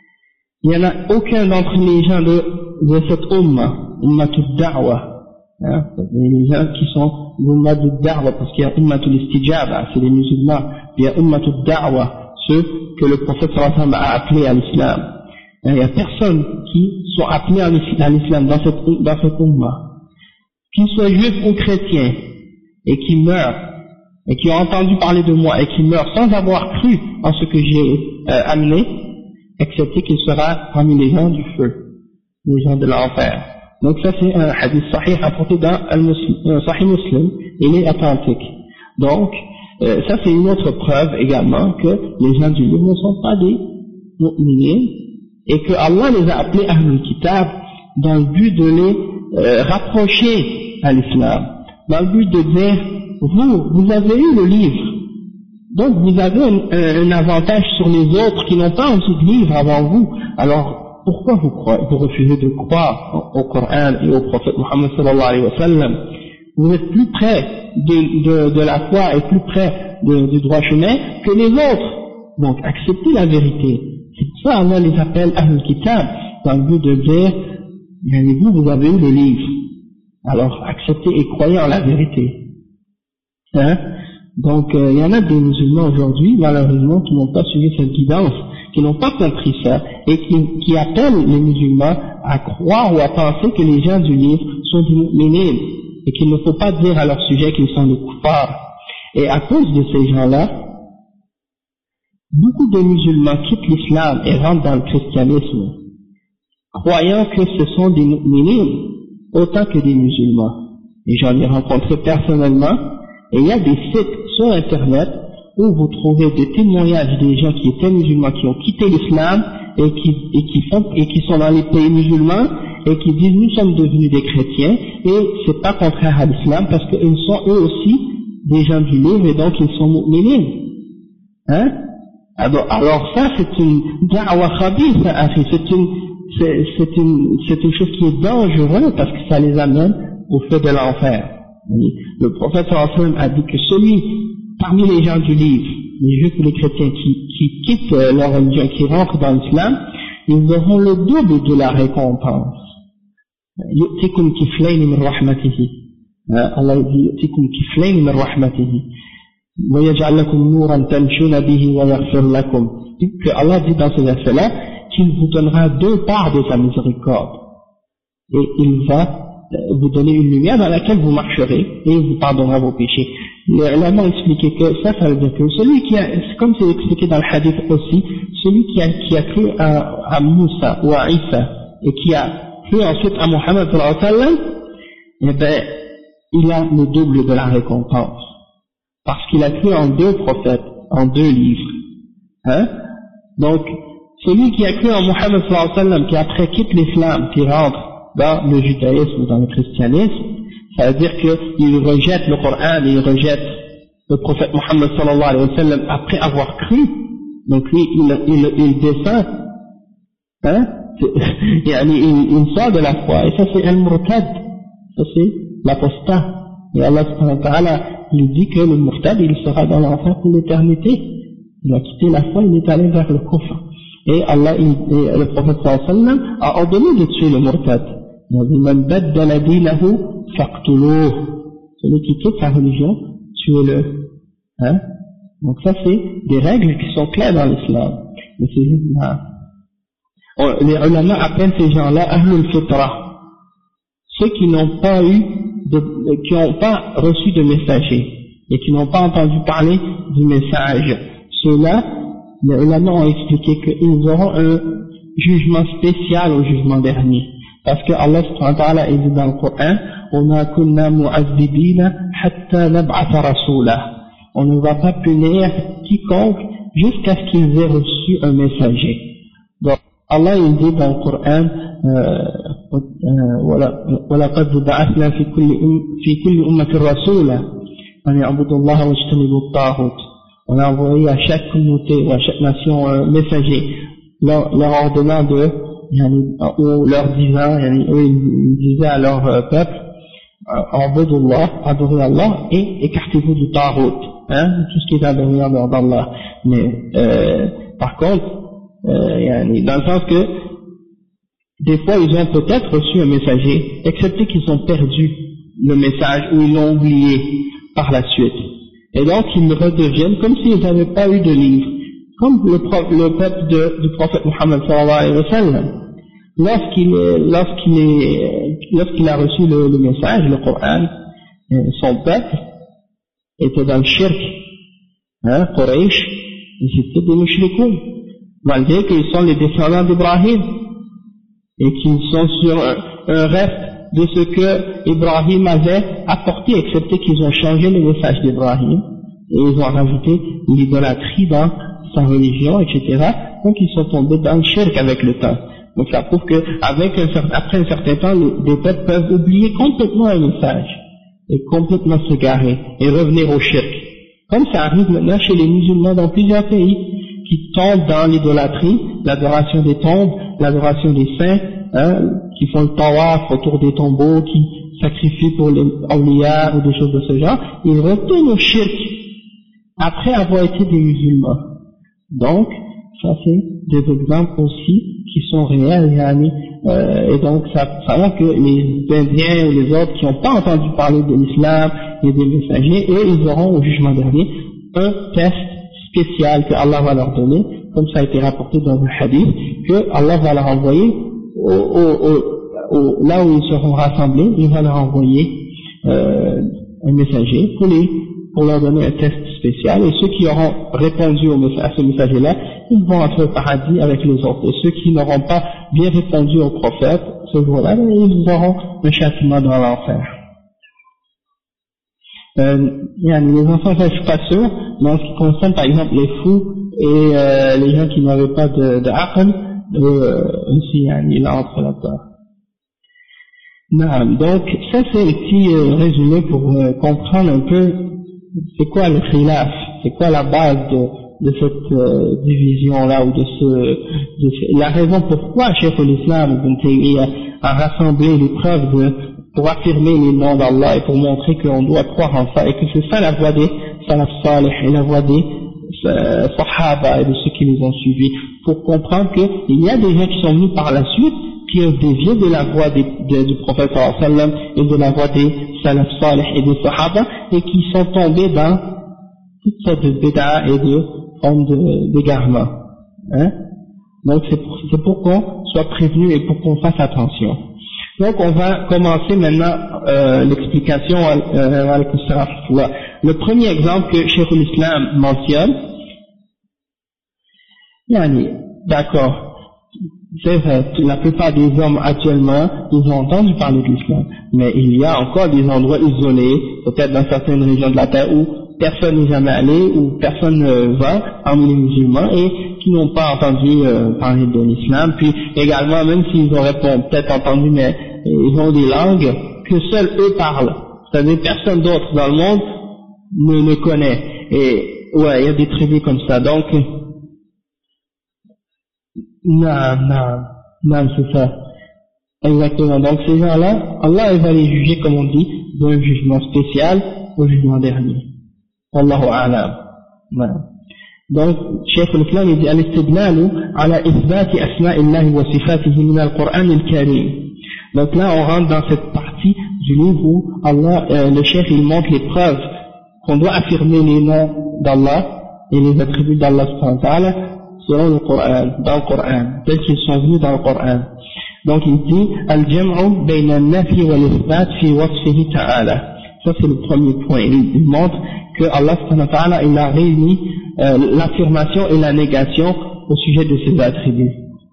Il n'y en a aucun d'entre les gens de, de cette umma, ummatul da'wa, hein, les gens qui sont ummatul da'wa, parce qu'il y a ummatul istijaba, c'est les musulmans, il y a ummatul da'wa, ceux que le prophète sallallahu alayhi wa sallam a appelés à l'islam. Il n'y a personne qui sont appelés à l'islam dans cette, dans cette umma, qu'ils soient juifs ou chrétiens, et qui meurent, et qui ont entendu parler de moi, et qui meurent sans avoir cru en ce que j'ai euh, amené, excepté qu'il sera parmi les gens du feu, les gens de l'enfer. Donc ça c'est un hadith sahih apporté dans un sahih muslim, il est authentique. Donc euh, ça c'est une autre preuve également que les gens du livre ne sont pas des mu'minins et que Allah les a appelés Ahlul Kitab dans le but de les euh, rapprocher à l'islam, dans le but de dire vous, vous avez eu le livre. Donc vous avez un, un avantage sur les autres qui n'ont pas reçu de livre avant vous. Alors pourquoi vous, croyez, vous refusez de croire au Coran et au prophète Muhammad sallallahu alayhi wa sallam? Vous êtes plus près de, de, de la foi et plus près de, du droit chemin que les autres. Donc acceptez la vérité. C'est pour ça Allah les appelle Ahlul Kitab, dans le but de dire vous, vous avez eu le livre. Alors acceptez et croyez en la vérité. Hein? Donc il euh, y en a des musulmans aujourd'hui, malheureusement, qui n'ont pas suivi cette guidance, qui n'ont pas compris ça, et qui, qui appellent les musulmans à croire ou à penser que les gens du livre sont des mu'minines, et qu'il ne faut pas dire à leur sujet qu'ils sont des kuffars. Et à cause de ces gens-là, beaucoup de musulmans quittent l'islam et rentrent dans le christianisme, croyant que ce sont des mu'minines autant que des musulmans. Et j'en ai rencontré personnellement, et il y a des sites sur internet où vous trouvez des témoignages des gens qui étaient musulmans, qui ont quitté l'islam et qui, et qui font, et qui sont dans les pays musulmans et qui disent nous sommes devenus des chrétiens et c'est pas contraire à l'islam parce qu'ils sont eux aussi des gens du livre et donc ils sont mu'minines. Hein? Alors, alors ça c'est une da'wa khabith, c'est une, c'est, c'est une, c'est une chose qui est dangereuse parce que ça les amène au feu de l'enfer. Le prophète sallallahu alayhi wa sallam a dit que celui parmi les gens du livre, les juifs et les chrétiens qui, qui quittent leur religion, qui rentrent dans l'islam, ils auront le double de la récompense. Yu'tikum kiflayn min rahmatihi. Allah dit Yu'tikum kiflayn min rahmatihi. Wa yaj'al lakum nuran tamshuna bihi wa yaghfir lakum. Que Allah dit dans ce verset-là qu'il vous donnera deux parts de sa miséricorde. Et il va vous donner une lumière dans laquelle vous marcherez et il vous pardonnera vos péchés. L'ulama a expliqué que ça, ça veut dire que celui qui a, comme c'est expliqué dans le hadith aussi, celui qui a, qui a cru à, à Moussa ou à Isa et qui a cru ensuite à Muhammad sallallahu alayhi wa sallam, eh ben, il a le double de la récompense. Parce qu'il a cru en deux prophètes, en deux livres. Hein? Donc, celui qui a cru en Muhammad sallallahu alayhi wa sallam, qui après quitte l'islam, qui rentre dans le judaïsme ou dans le christianisme, Ça veut dire qu'ils rejettent le Coran et ils rejettent le prophète Mohammed sallallahu alayhi wa sallam après avoir cru. Donc lui, il, il, il descend, hein, il, il sort de la foi, et ça c'est al-murtad, ça c'est l'apostat. Et Allah subhanahu wa ta'ala, il dit que le murtad, il sera dans l'enfer pour l'éternité. Il a quitté la foi, il est allé vers le kufr. Et Allah, il, et le prophète sallallahu alayhi wa sallam a ordonné de tuer le murtad. Il a dit, man baddala dinahu faqtuluh. Celui qui quitte sa religion, tuez-le. Hein? Donc ça c'est des règles qui sont claires dans l'islam. Mais c'est juste, bah, les ulama appellent ces gens-là ahlul fitra, ceux qui n'ont pas eu de, qui n'ont pas reçu de messager et qui n'ont pas entendu parler du message. Ceux-là, les ulama ont expliqué qu'ils auront un jugement spécial au jugement dernier, parce que Allah subhanahu wa ta'ala dit dans le Coran, وَمَا كُنَّا مُعَذِّبِينَ حَتَّى نَبْعَثَ رَسُولًا. On ne va pas punir quiconque jusqu'à ce qu'ils aient reçu un messager. Donc Allah il dit dans le Coran, وَلَقَدْ بَعَثْنَا فِي كُلِّ أُمَّةٍ رَسُولًا أَنِ اعْبُدُوا اللَّهَ وَاجْتَنِبُوا الطَّاغُوتَ. On a envoyé à chaque communauté ou à chaque nation un messager, leur, leur ordonnant de, ou leur disant, eux ils disaient à leur peuple, Abudullah, adorez Allah et écartez-vous du Tarout, hein, tout ce qui est adoré en dehors d'Allah. Mais euh, par contre, euh, dans le sens que des fois ils ont peut-être reçu un messager, excepté qu'ils ont perdu le message ou ils l'ont oublié par la suite. Et donc ils redeviennent comme s'ils n'avaient pas eu de livre, comme le, le peuple de, du prophète Mohammed sallallahu alayhi wa sallam. Lorsqu'il lorsqu'il est, lorsqu'il a reçu le, le message, le Coran, son peuple était dans le shirk, hein, Quraysh, ils étaient des mushrikoun, malgré qu'ils sont les descendants d'Ibrahim, et qu'ils sont sur un, un reste de ce que Ibrahim avait apporté, excepté qu'ils ont changé le message d'Ibrahim, et ils ont rajouté l'idolâtrie dans sa religion, et cetera. Donc ils sont tombés dans le shirk avec le temps. Donc ça prouve que avec un certain, après un certain temps, les peuples peuvent oublier complètement un message et complètement se garer et revenir au shirk. Comme ça arrive maintenant chez les musulmans dans plusieurs pays qui tombent dans l'idolâtrie, l'adoration des tombes, l'adoration des saints, hein, qui font le tawaf autour des tombeaux, qui sacrifient pour les awliya ou des choses de ce genre. Ils retournent au shirk après avoir été des musulmans. Donc ça c'est des exemples aussi qui sont réels, yani, euh, et donc ça, ça montre que les Indiens ou les autres qui n'ont pas entendu parler de l'islam et des messagers, eux ils auront au jugement dernier un test spécial que Allah va leur donner, comme ça a été rapporté dans le hadith, que Allah va leur envoyer au, au, au, au, là où ils seront rassemblés, il va leur envoyer euh, un messager pour les pour leur donner un test spécial, et ceux qui auront répondu au message, à ce messager-là, ils vont entrer au paradis avec les autres, et ceux qui n'auront pas bien répondu au prophète ce jour-là, ils auront un châtiment dans l'enfer. Euh, les enfants, ça, je suis pas sûr, mais en ce qui concerne par exemple les fous et euh, les gens qui n'avaient pas de, de aql, euh, aussi, ils entrent là-dedans. Non, donc ça c'est un petit euh, résumé pour euh, comprendre un peu c'est quoi le khilaf, c'est quoi la base de, de cette euh, division-là, ou de ce, de ce, la raison pourquoi Cheikh l'Islam Ibn Taymiyyah a rassemblé les preuves de, pour affirmer les noms d'Allah et pour montrer qu'on doit croire en ça, et que c'est ça la voie des salaf salih et la voie des euh, sahaba et de ceux qui les ont suivis, pour comprendre qu'il y a des gens qui sont venus par la suite qui ont dévié de la voie des, de, du prophète sallallahu alayhi wa sallam et de la voie des salaf salih et des sahaba, et qui sont tombés dans toutes sortes de bid'a et de formes d'égarement. Hein? Donc c'est pour, c'est pour qu'on soit prévenu et pour qu'on fasse attention. Donc on va commencer maintenant euh, l'explication. Euh, le premier exemple que Cheikh l'Islam mentionne, yani, d'accord, c'est vrai, la plupart des hommes actuellement, ils ont entendu parler de l'islam, mais il y a encore des endroits isolés, peut-être dans certaines régions de la terre où personne n'est jamais allé, où personne ne va, parmi les musulmans, et qui n'ont pas entendu euh, parler de l'islam. Puis également, même s'ils auraient peut-être entendu, mais ils ont des langues que seuls eux parlent. c'est-à-dire personne d'autre dans le monde ne, ne connaît. Et ouais, il y a des tribus comme ça. Donc, non, non, non, c'est ça. Exactement. Donc ces gens-là, Allah il va les juger, comme on dit, d'un jugement spécial au jugement dernier. Wallahu a'lam. Voilà. Donc, Cheikh al-Islam il dit al-istidlalu ala ithbati asma'illahi wa sifatihi min al-Qur'an al-Karim. Donc là, on rentre dans cette partie du livre où Allah, euh, le Cheikh il montre les preuves qu'on doit affirmer les noms d'Allah et les attributs d'Allah subhanahu wa ta'ala selon le Coran, dans le Coran, tels qu'ils sont venus dans le Coran. Donc il dit al-jam'u bayna an-nafi wal-ithbat fi wasfihi ta'ala. Ça c'est le premier point. Il, il montre que Allah subhanahu wa ta'ala il a réuni euh, l'affirmation et la négation au sujet de ses attributs.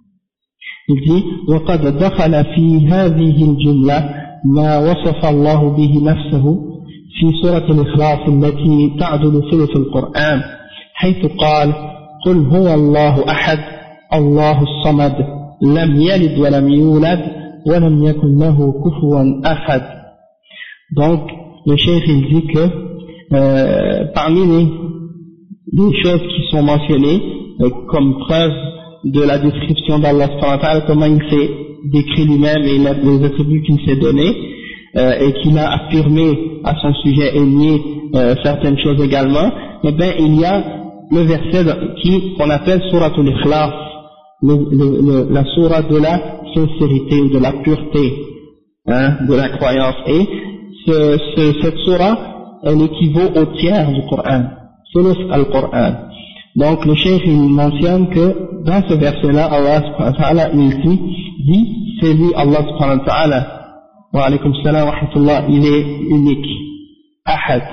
Il dit وقد دخل في هذه الجملة ما وصف الله به نفسه في سورة الإخلاص التي تعدل ثلث القرآن حيث قال قل هو الله أحد الله الصمد لم يلد ولم يولد ولم يكن له كفوا أحد. Donc le cheikh il dit que euh, parmi les, les choses qui sont mentionnées euh, comme preuve de la description d'Allah subhanahu wa ta'ala, comment il s'est décrit lui-même et les attributs qu'il s'est donnés euh, et qu'il a affirmé à son sujet et nié euh, certaines choses également, eh bien il y a le verset qui qu'on appelle Suratul Ikhlas, le, le, le, la sourate de la sincérité ou de la pureté, hein, de la croyance. Et ce, ce, cette sourate elle équivaut au tiers du Coran, Sulus al-Coran. Donc le cheikh il mentionne que dans ce verset-là, Allah subhanahu wa ta'ala il dit, dit c'est lui Allah subhanahu wa ta'ala, wa alaykum salam wa rahmatullah, il est unique, ahad.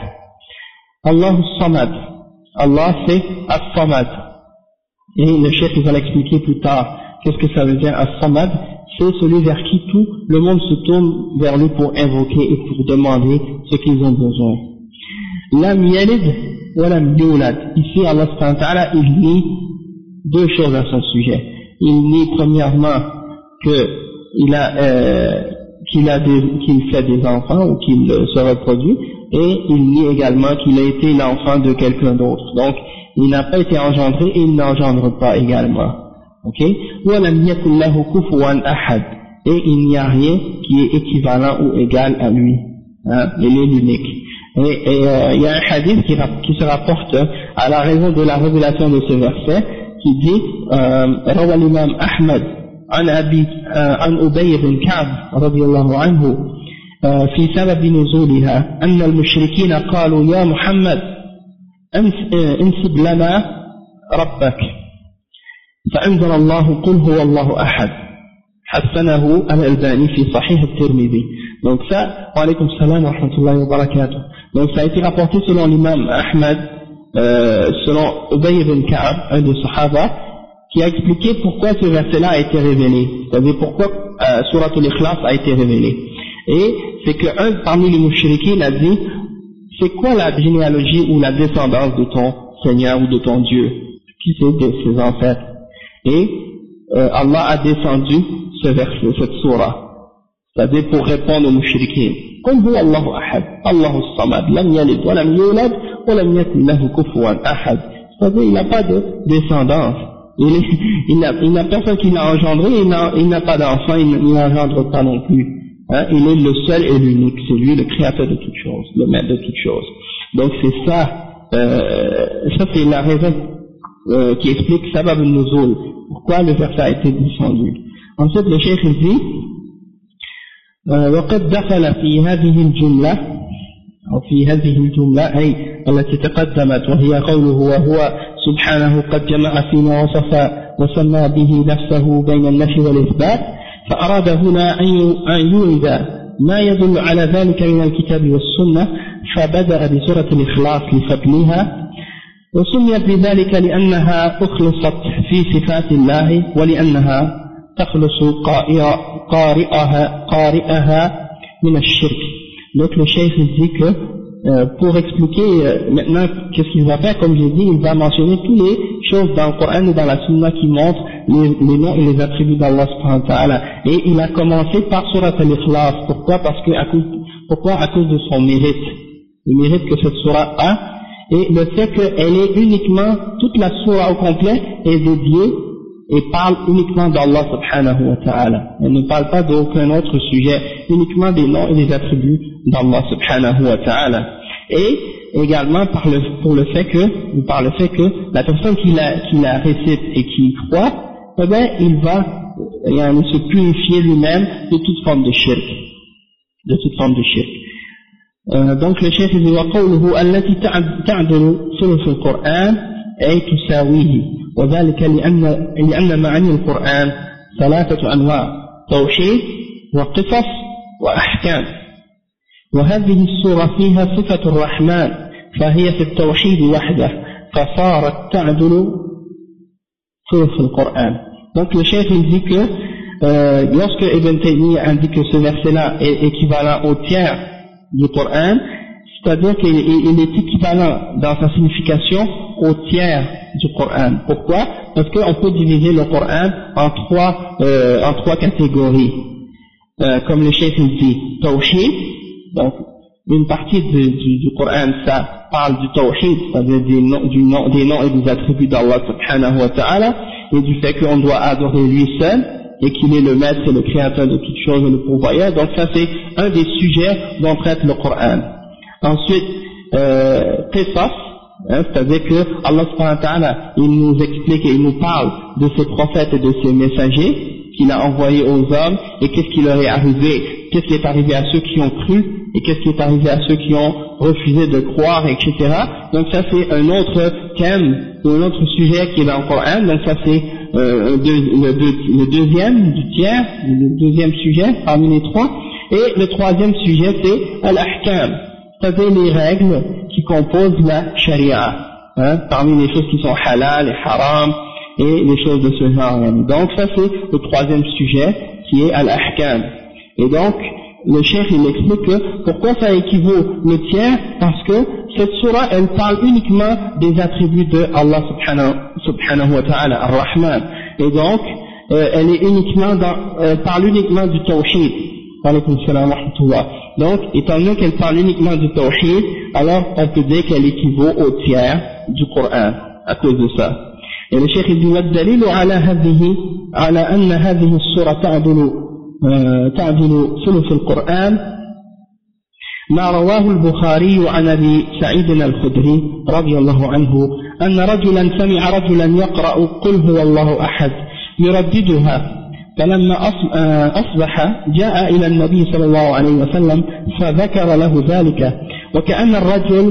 Allahu samad, Allah c'est as-samad. Et le cheikh il va l'expliquer plus tard. Qu'est-ce que ça veut dire as-samad? C'est celui vers qui tout le monde se tourne vers lui pour invoquer et pour demander ce qu'ils ont besoin. Lam yalid wa lam yulad. Ici Allah subhanahu wa ta'ala il nie deux choses à son sujet. Il nie premièrement que il a euh, qu'il a des, qu'il fait des enfants ou qu'il euh, se reproduit, et il nie également qu'il a été l'enfant de quelqu'un d'autre. Donc il n'a pas été engendré et il n'engendre pas également. Ok? وَلَمْ يَكُنْ لَهُ كُفُوًا أَحَدٌ. Et il n'y a rien qui est équivalent ou égal à lui. Hein? Il est l'unique. Et, et euh, il y a un hadith qui, qui se rapporte à la raison de la révélation de ce verset qui dit روى الإمام أحمد عن أبي عن أبي بن كعب رضي الله عنه في سبب نزولها أن المشركين قالوا يا محمد انسب لنا ربك فأنزل الله قل هو الله أحد حسنه الألباني في صحيح الترمذي. Donc ça, wa alaykum salam wa rahmatullahi wa barakatuh. Donc ça a été rapporté selon l'imam Ahmad, euh, selon Ubay ibn Ka'ab, un des Sahaba, qui a expliqué pourquoi ce verset-là a été révélé, c'est-à-dire pourquoi euh, Suratul Ikhlas a été révélé. Et c'est qu'un parmi les mouchriquins a dit, c'est quoi la généalogie ou la descendance de ton Seigneur ou de ton Dieu? Qui c'est de ses ancêtres? Et euh, Allah a descendu ce verset, cette sourate, c'est-à-dire pour répondre aux mouchriquins. قل هو الله أحد الله الصمد لم يلد ولم يولد ولم يكن له كفوا أحد. C'est-à-dire il n'a pas de descendance, il, est, il, n'a, il n'a personne qui l'a engendré, il n'a, il n'a pas d'enfant, il, il n'engendre pas non plus. Hein, il est le seul et l'unique, c'est lui le créateur de toutes choses, le maître de toutes choses. Donc c'est ça, euh, ça c'est la raison euh, qui explique Sabab al-Nuzul, pourquoi le verset a été descendu. Ensuite le cheikh dit وقد دخل في هذه الجملة أو في هذه الجملة أي التي تقدمت وهي قوله وهو سبحانه قد جمع فيما وصف وسمى به نفسه بين النفي والإثبات، فأراد هنا أن يورد ما يدل على ذلك من الكتاب والسنة، فبدأ بسورة الإخلاص لفضلها، وسميت بذلك لأنها أخلصت في صفات الله ولأنها تخلص قارئها قارئها من الشرك. Donc le cheikh dit que euh, pour expliquer euh, maintenant qu'est-ce qu'il va faire, comme j'ai dit, il va mentionner toutes les choses dans le Coran et dans la Sunna qui montrent les, les noms et les attributs d'Allah subhanahu wa ta'ala. Et il a commencé par Surat al-Ikhlas. Pourquoi? Parce que à cause, Pourquoi? À cause de son mérite, le mérite que cette sourate a, et le fait qu'elle est uniquement, toute la sourate au complet est dédiée et parle uniquement d'Allah subhanahu wa ta'ala. Elle ne parle pas d'aucun autre sujet, uniquement des noms et des attributs d'Allah subhanahu wa ta'ala. Et également par le, pour le fait que, ou par le fait que la personne qui la, qui la récite et qui y croit, eh bien, il va euh, se purifier lui-même de toute forme de shirk. De toute forme de shirk. Euh, donc le chef dit وقوله التي تعدل ثلث القرآن أي تساويه وذلك لأن لأن معاني القرآن ثلاثة أنواع توحيد وقصص وأحكام وهذه السورة فيها صفة الرحمن فهي في التوحيد وحده فصارت تعدل ثلث القرآن. Donc le chef il dit que euh, lorsque Ibn Taymiyyah indique que ce verset-là est équivalent au tiers du Coran, c'est-à-dire qu'il il est équivalent dans sa signification au tiers du Coran. Pourquoi? Parce qu'on peut diviser le Coran en trois, euh, en trois catégories. Euh, comme le chef il dit, Tawhid, donc une partie de, du, du Coran, ça parle du Tawhid, c'est-à-dire des noms, du nom, des noms et des attributs d'Allah subhanahu wa ta'ala, et du fait qu'on doit adorer lui seul, et qu'il est le maître et le créateur de toutes choses et le pourvoyeur. Donc ça c'est un des sujets dont traite le Coran. Ensuite, euh, Qisas, hein, c'est-à-dire que Allah subhanahu wa ta'ala, il nous explique et il nous parle de ses prophètes et de ses messagers qu'il a envoyés aux hommes, et qu'est-ce qui leur est arrivé, qu'est-ce qui est arrivé à ceux qui ont cru, et qu'est-ce qui est arrivé à ceux qui ont refusé de croire, et cetera. Donc ça c'est un autre thème, ou un autre sujet qui est dans le Coran. Donc ça c'est euh, le, le, le deuxième du tiers, le deuxième sujet parmi les trois. Et le troisième sujet c'est Al-Ahkam, c'est-à-dire les règles qui composent la Sharia, hein, parmi les choses qui sont halal et haram, et les choses de ce genre. Donc ça c'est le troisième sujet qui est Al-Ahkam. Et donc le cheikh il explique que pourquoi ça équivaut le tiers, parce que cette surah elle parle uniquement des attributs de Allah subhanahu, subhanahu wa ta'ala, Ar-Rahman, et donc euh, elle est uniquement dans, elle parle uniquement du tawhid. Donc étant donné qu'elle parle uniquement du tawhid, alors on peut dire qu'elle équivaut au tiers du Coran à cause de ça. Et le cheikh il dit والدليل على هذه على أن هذه السورة تعدل تعدل ثلث القرآن ما رواه البخاري عن أبي سعيد الخدري رضي الله عنه أن رجلا سمع رجلا يقرأ قل هو الله أحد يرددها فلما أصبح جاء إلى النبي صلى الله عليه وسلم فذكر له ذلك وكأن الرجل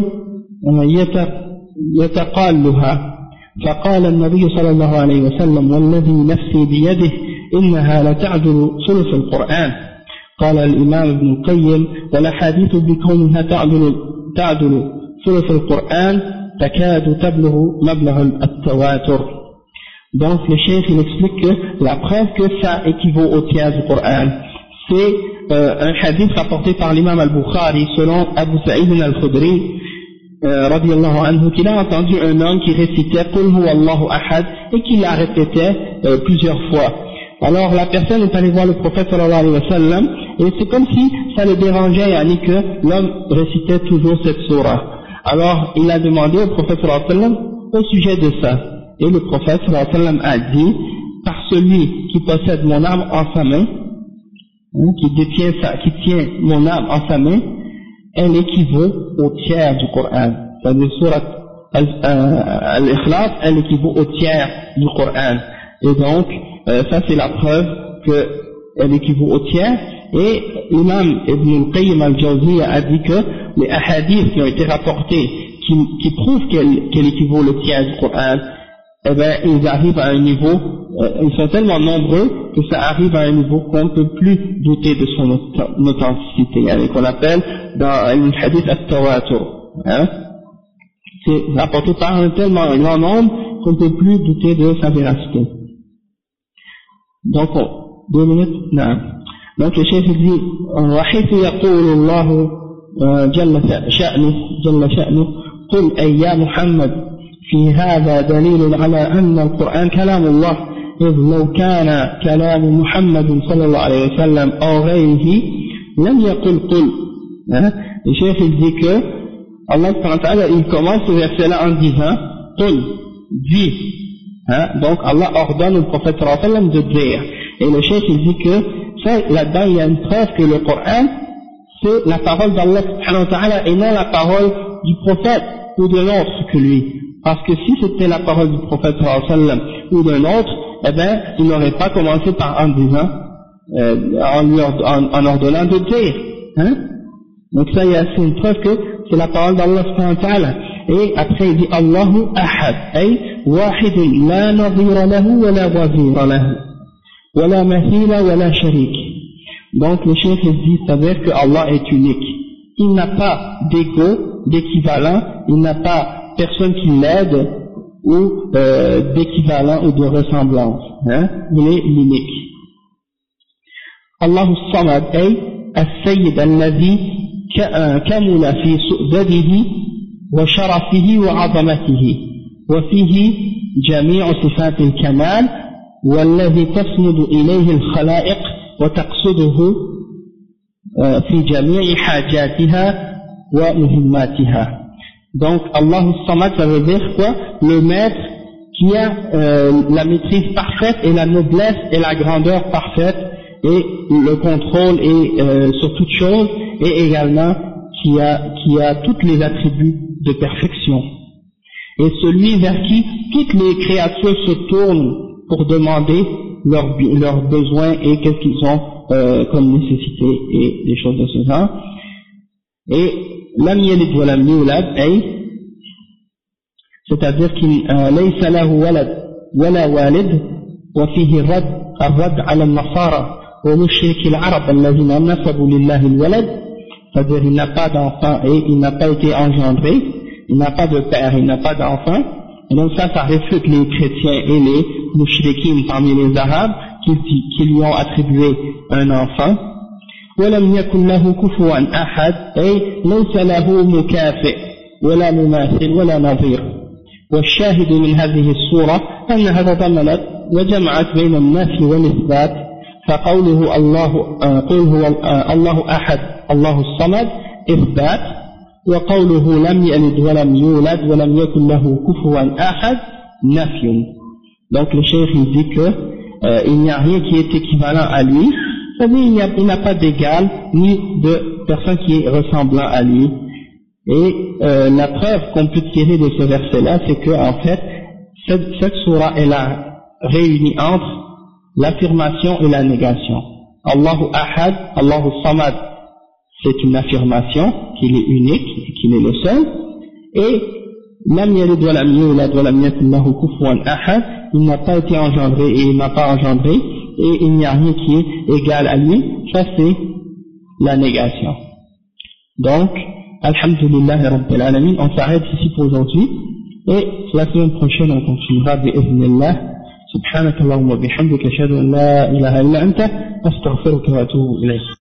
يتقالها فقال النبي صلى الله عليه وسلم والذي نفسي بيده إنها لتعدل ثلث القرآن. قال الإمام ابن القيم والأحاديث بكونها تعدل تعدل ثلث القرآن تكاد تبلغ مبلغ التواتر. Donc le cheikh il explique que la preuve que ça équivaut au tiers du Coran, c'est euh, un hadith rapporté par l'imam al-Bukhari selon Abu Sa'id al-Khudri euh, radiyallahu anhu, qu'il a entendu un homme qui récitait Qul huwa Allahu ahad et qui la répétait euh, plusieurs fois. Alors la personne est allée voir le prophète sallallahu alayhi wa sallam, et c'est comme si ça le dérangeait, yani que l'homme récitait toujours cette surah. Alors il a demandé au prophète sallallahu alayhi wa sallam au sujet de ça, et le prophète sallallahu alayhi wa sallam a dit, par celui qui possède mon âme en sa main, hein, qui détient ça, qui tient mon âme en sa main, elle équivaut au tiers du Coran. C'est-à-dire surat Al-Ikhlas, elle équivaut au tiers du Coran. Et donc Euh, ça c'est la preuve qu'elle équivaut au tiers. Et l'imam Ibn al-Qayyim al-Jawziyya a dit que les ahadiths qui ont été rapportés qui, qui prouvent qu'elle qu'elle équivaut le tiers du Coran, eh ben ils arrivent à un niveau, euh, ils sont tellement nombreux que ça arrive à un niveau qu'on ne peut plus douter de son authenticité, hein, qu'on appelle dans le hadith at-tawatur, hein. C'est rapporté par un tellement grand nombre qu'on ne peut plus douter de sa véracité. Donc, deux minutes, non. Donc, le chef dit, وحيث يقول الله جل شأنه جل شأنه قل أي يا محمد في هذا دليل على أن القرآن كلام الله إذ لو كان كلام محمد صلى الله عليه وسلم أو غيره لم يقل قل Hein? Le cheikh il dit que Allah subhanahu wa ta'ala, il commence ce verset-là en disant Qul, dis. Hein? Donc Allah ordonne au prophète sallallahu alayhi wa sallam de dire. Et le cheikh il dit que ça, là-dedans il y a une preuve que le Coran c'est la parole d'Allah subhanahu wa ta'ala et non la parole du prophète ou d'un autre que lui. Parce que si c'était la parole du prophète sallallahu alayhi wa sallam ou d'un autre, eh bien il n'aurait pas commencé par en disant, euh, en, lui ord en, en ordonnant de dire. Hein? Donc ça, c'est une preuve que c'est la parole d'Allah subhanahu wa ta'ala. Et après il dit Allahu ahad, ay wahidun la nadhira lahu wa la wazira lahu, wa la mathila wa la sharik. Donc le cheikh il dit, c'est-à-dire que Allah est unique. Il n'a pas d'égo, d'équivalent, il n'a pas personne qui l'aide ou euh, d'équivalent ou de ressemblance. Hein? Il est l'unique. Allahu samad, ay as-sayyid alladhi كمل في سؤدده وشرفه وعظمته وفيه جميع صفات الكمال والذي تسند إليه الخلائق وتقصده في جميع حاجاتها ومهماتها. Donc Allah Samad, ça veut dire quoi? Le maître qui a euh, la maîtrise parfaite et la noblesse et la grandeur parfaite et le contrôle et euh, sur toute chose, et également qui a, qui a tous les attributs de perfection. Et celui vers qui toutes les créatures se tournent pour demander leurs leurs besoins et qu'est-ce qu'ils ont euh, comme nécessité et des choses de ce genre. Et lam yalid wa lam yulad, c'est-à-dire qu'il laysa lahu walad wala walid, wa fihi rad الرد على النصارى ومشرك العرب الذين نسبوا لله الولد, c'est-à-dire il n'a pas d'enfant et il n'a pas été engendré, il n'a pas de père, il n'a pas d'enfant. Et donc ça, ça réfute les chrétiens et les mouchriquins parmi les arabes qui, qui lui ont attribué un enfant. وَلَمْ يَكُنْ لَهُ كُفُوًا أَحَدٌ أي ليس له مكافئ ولا مماثل ولا نظير. والشاهد من هذه السورة أنها تضمنت وجمعت بين النفي والإثبات، فقوله الله قل هو الله أحد الله الصمد إثبات، وقوله لم يلد ولم يولد ولم يكن له كفوا أحد نفي. Donc le cheikh il dit que euh, il n'y a rien qui est équivalent à lui, c'est-à-dire il n'a pas d'égal ni de personne qui est ressemblant à lui. Et euh, la preuve qu'on peut tirer de ce verset-là, c'est que en fait cette, cette sourate elle a réuni entre l'affirmation et la négation. Allahu Ahad, Allahu Samad, c'est une affirmation qu'il est unique, qu'il est le seul, et Lam yalid wa lam yulad wa lam yakun lahu kufuwan ahad, il n'a pas été engendré et il n'a pas engendré, et il n'y a rien qui est égal à lui. Ça c'est la négation. Donc, alhamdulillah rabbil alamin, on s'arrête ici pour aujourd'hui, et la semaine prochaine on continuera bi'idhnillah. سبحانك اللهم وبحمدك أشهد أن لا إله إلا أنت أستغفرك وأتوب إليك.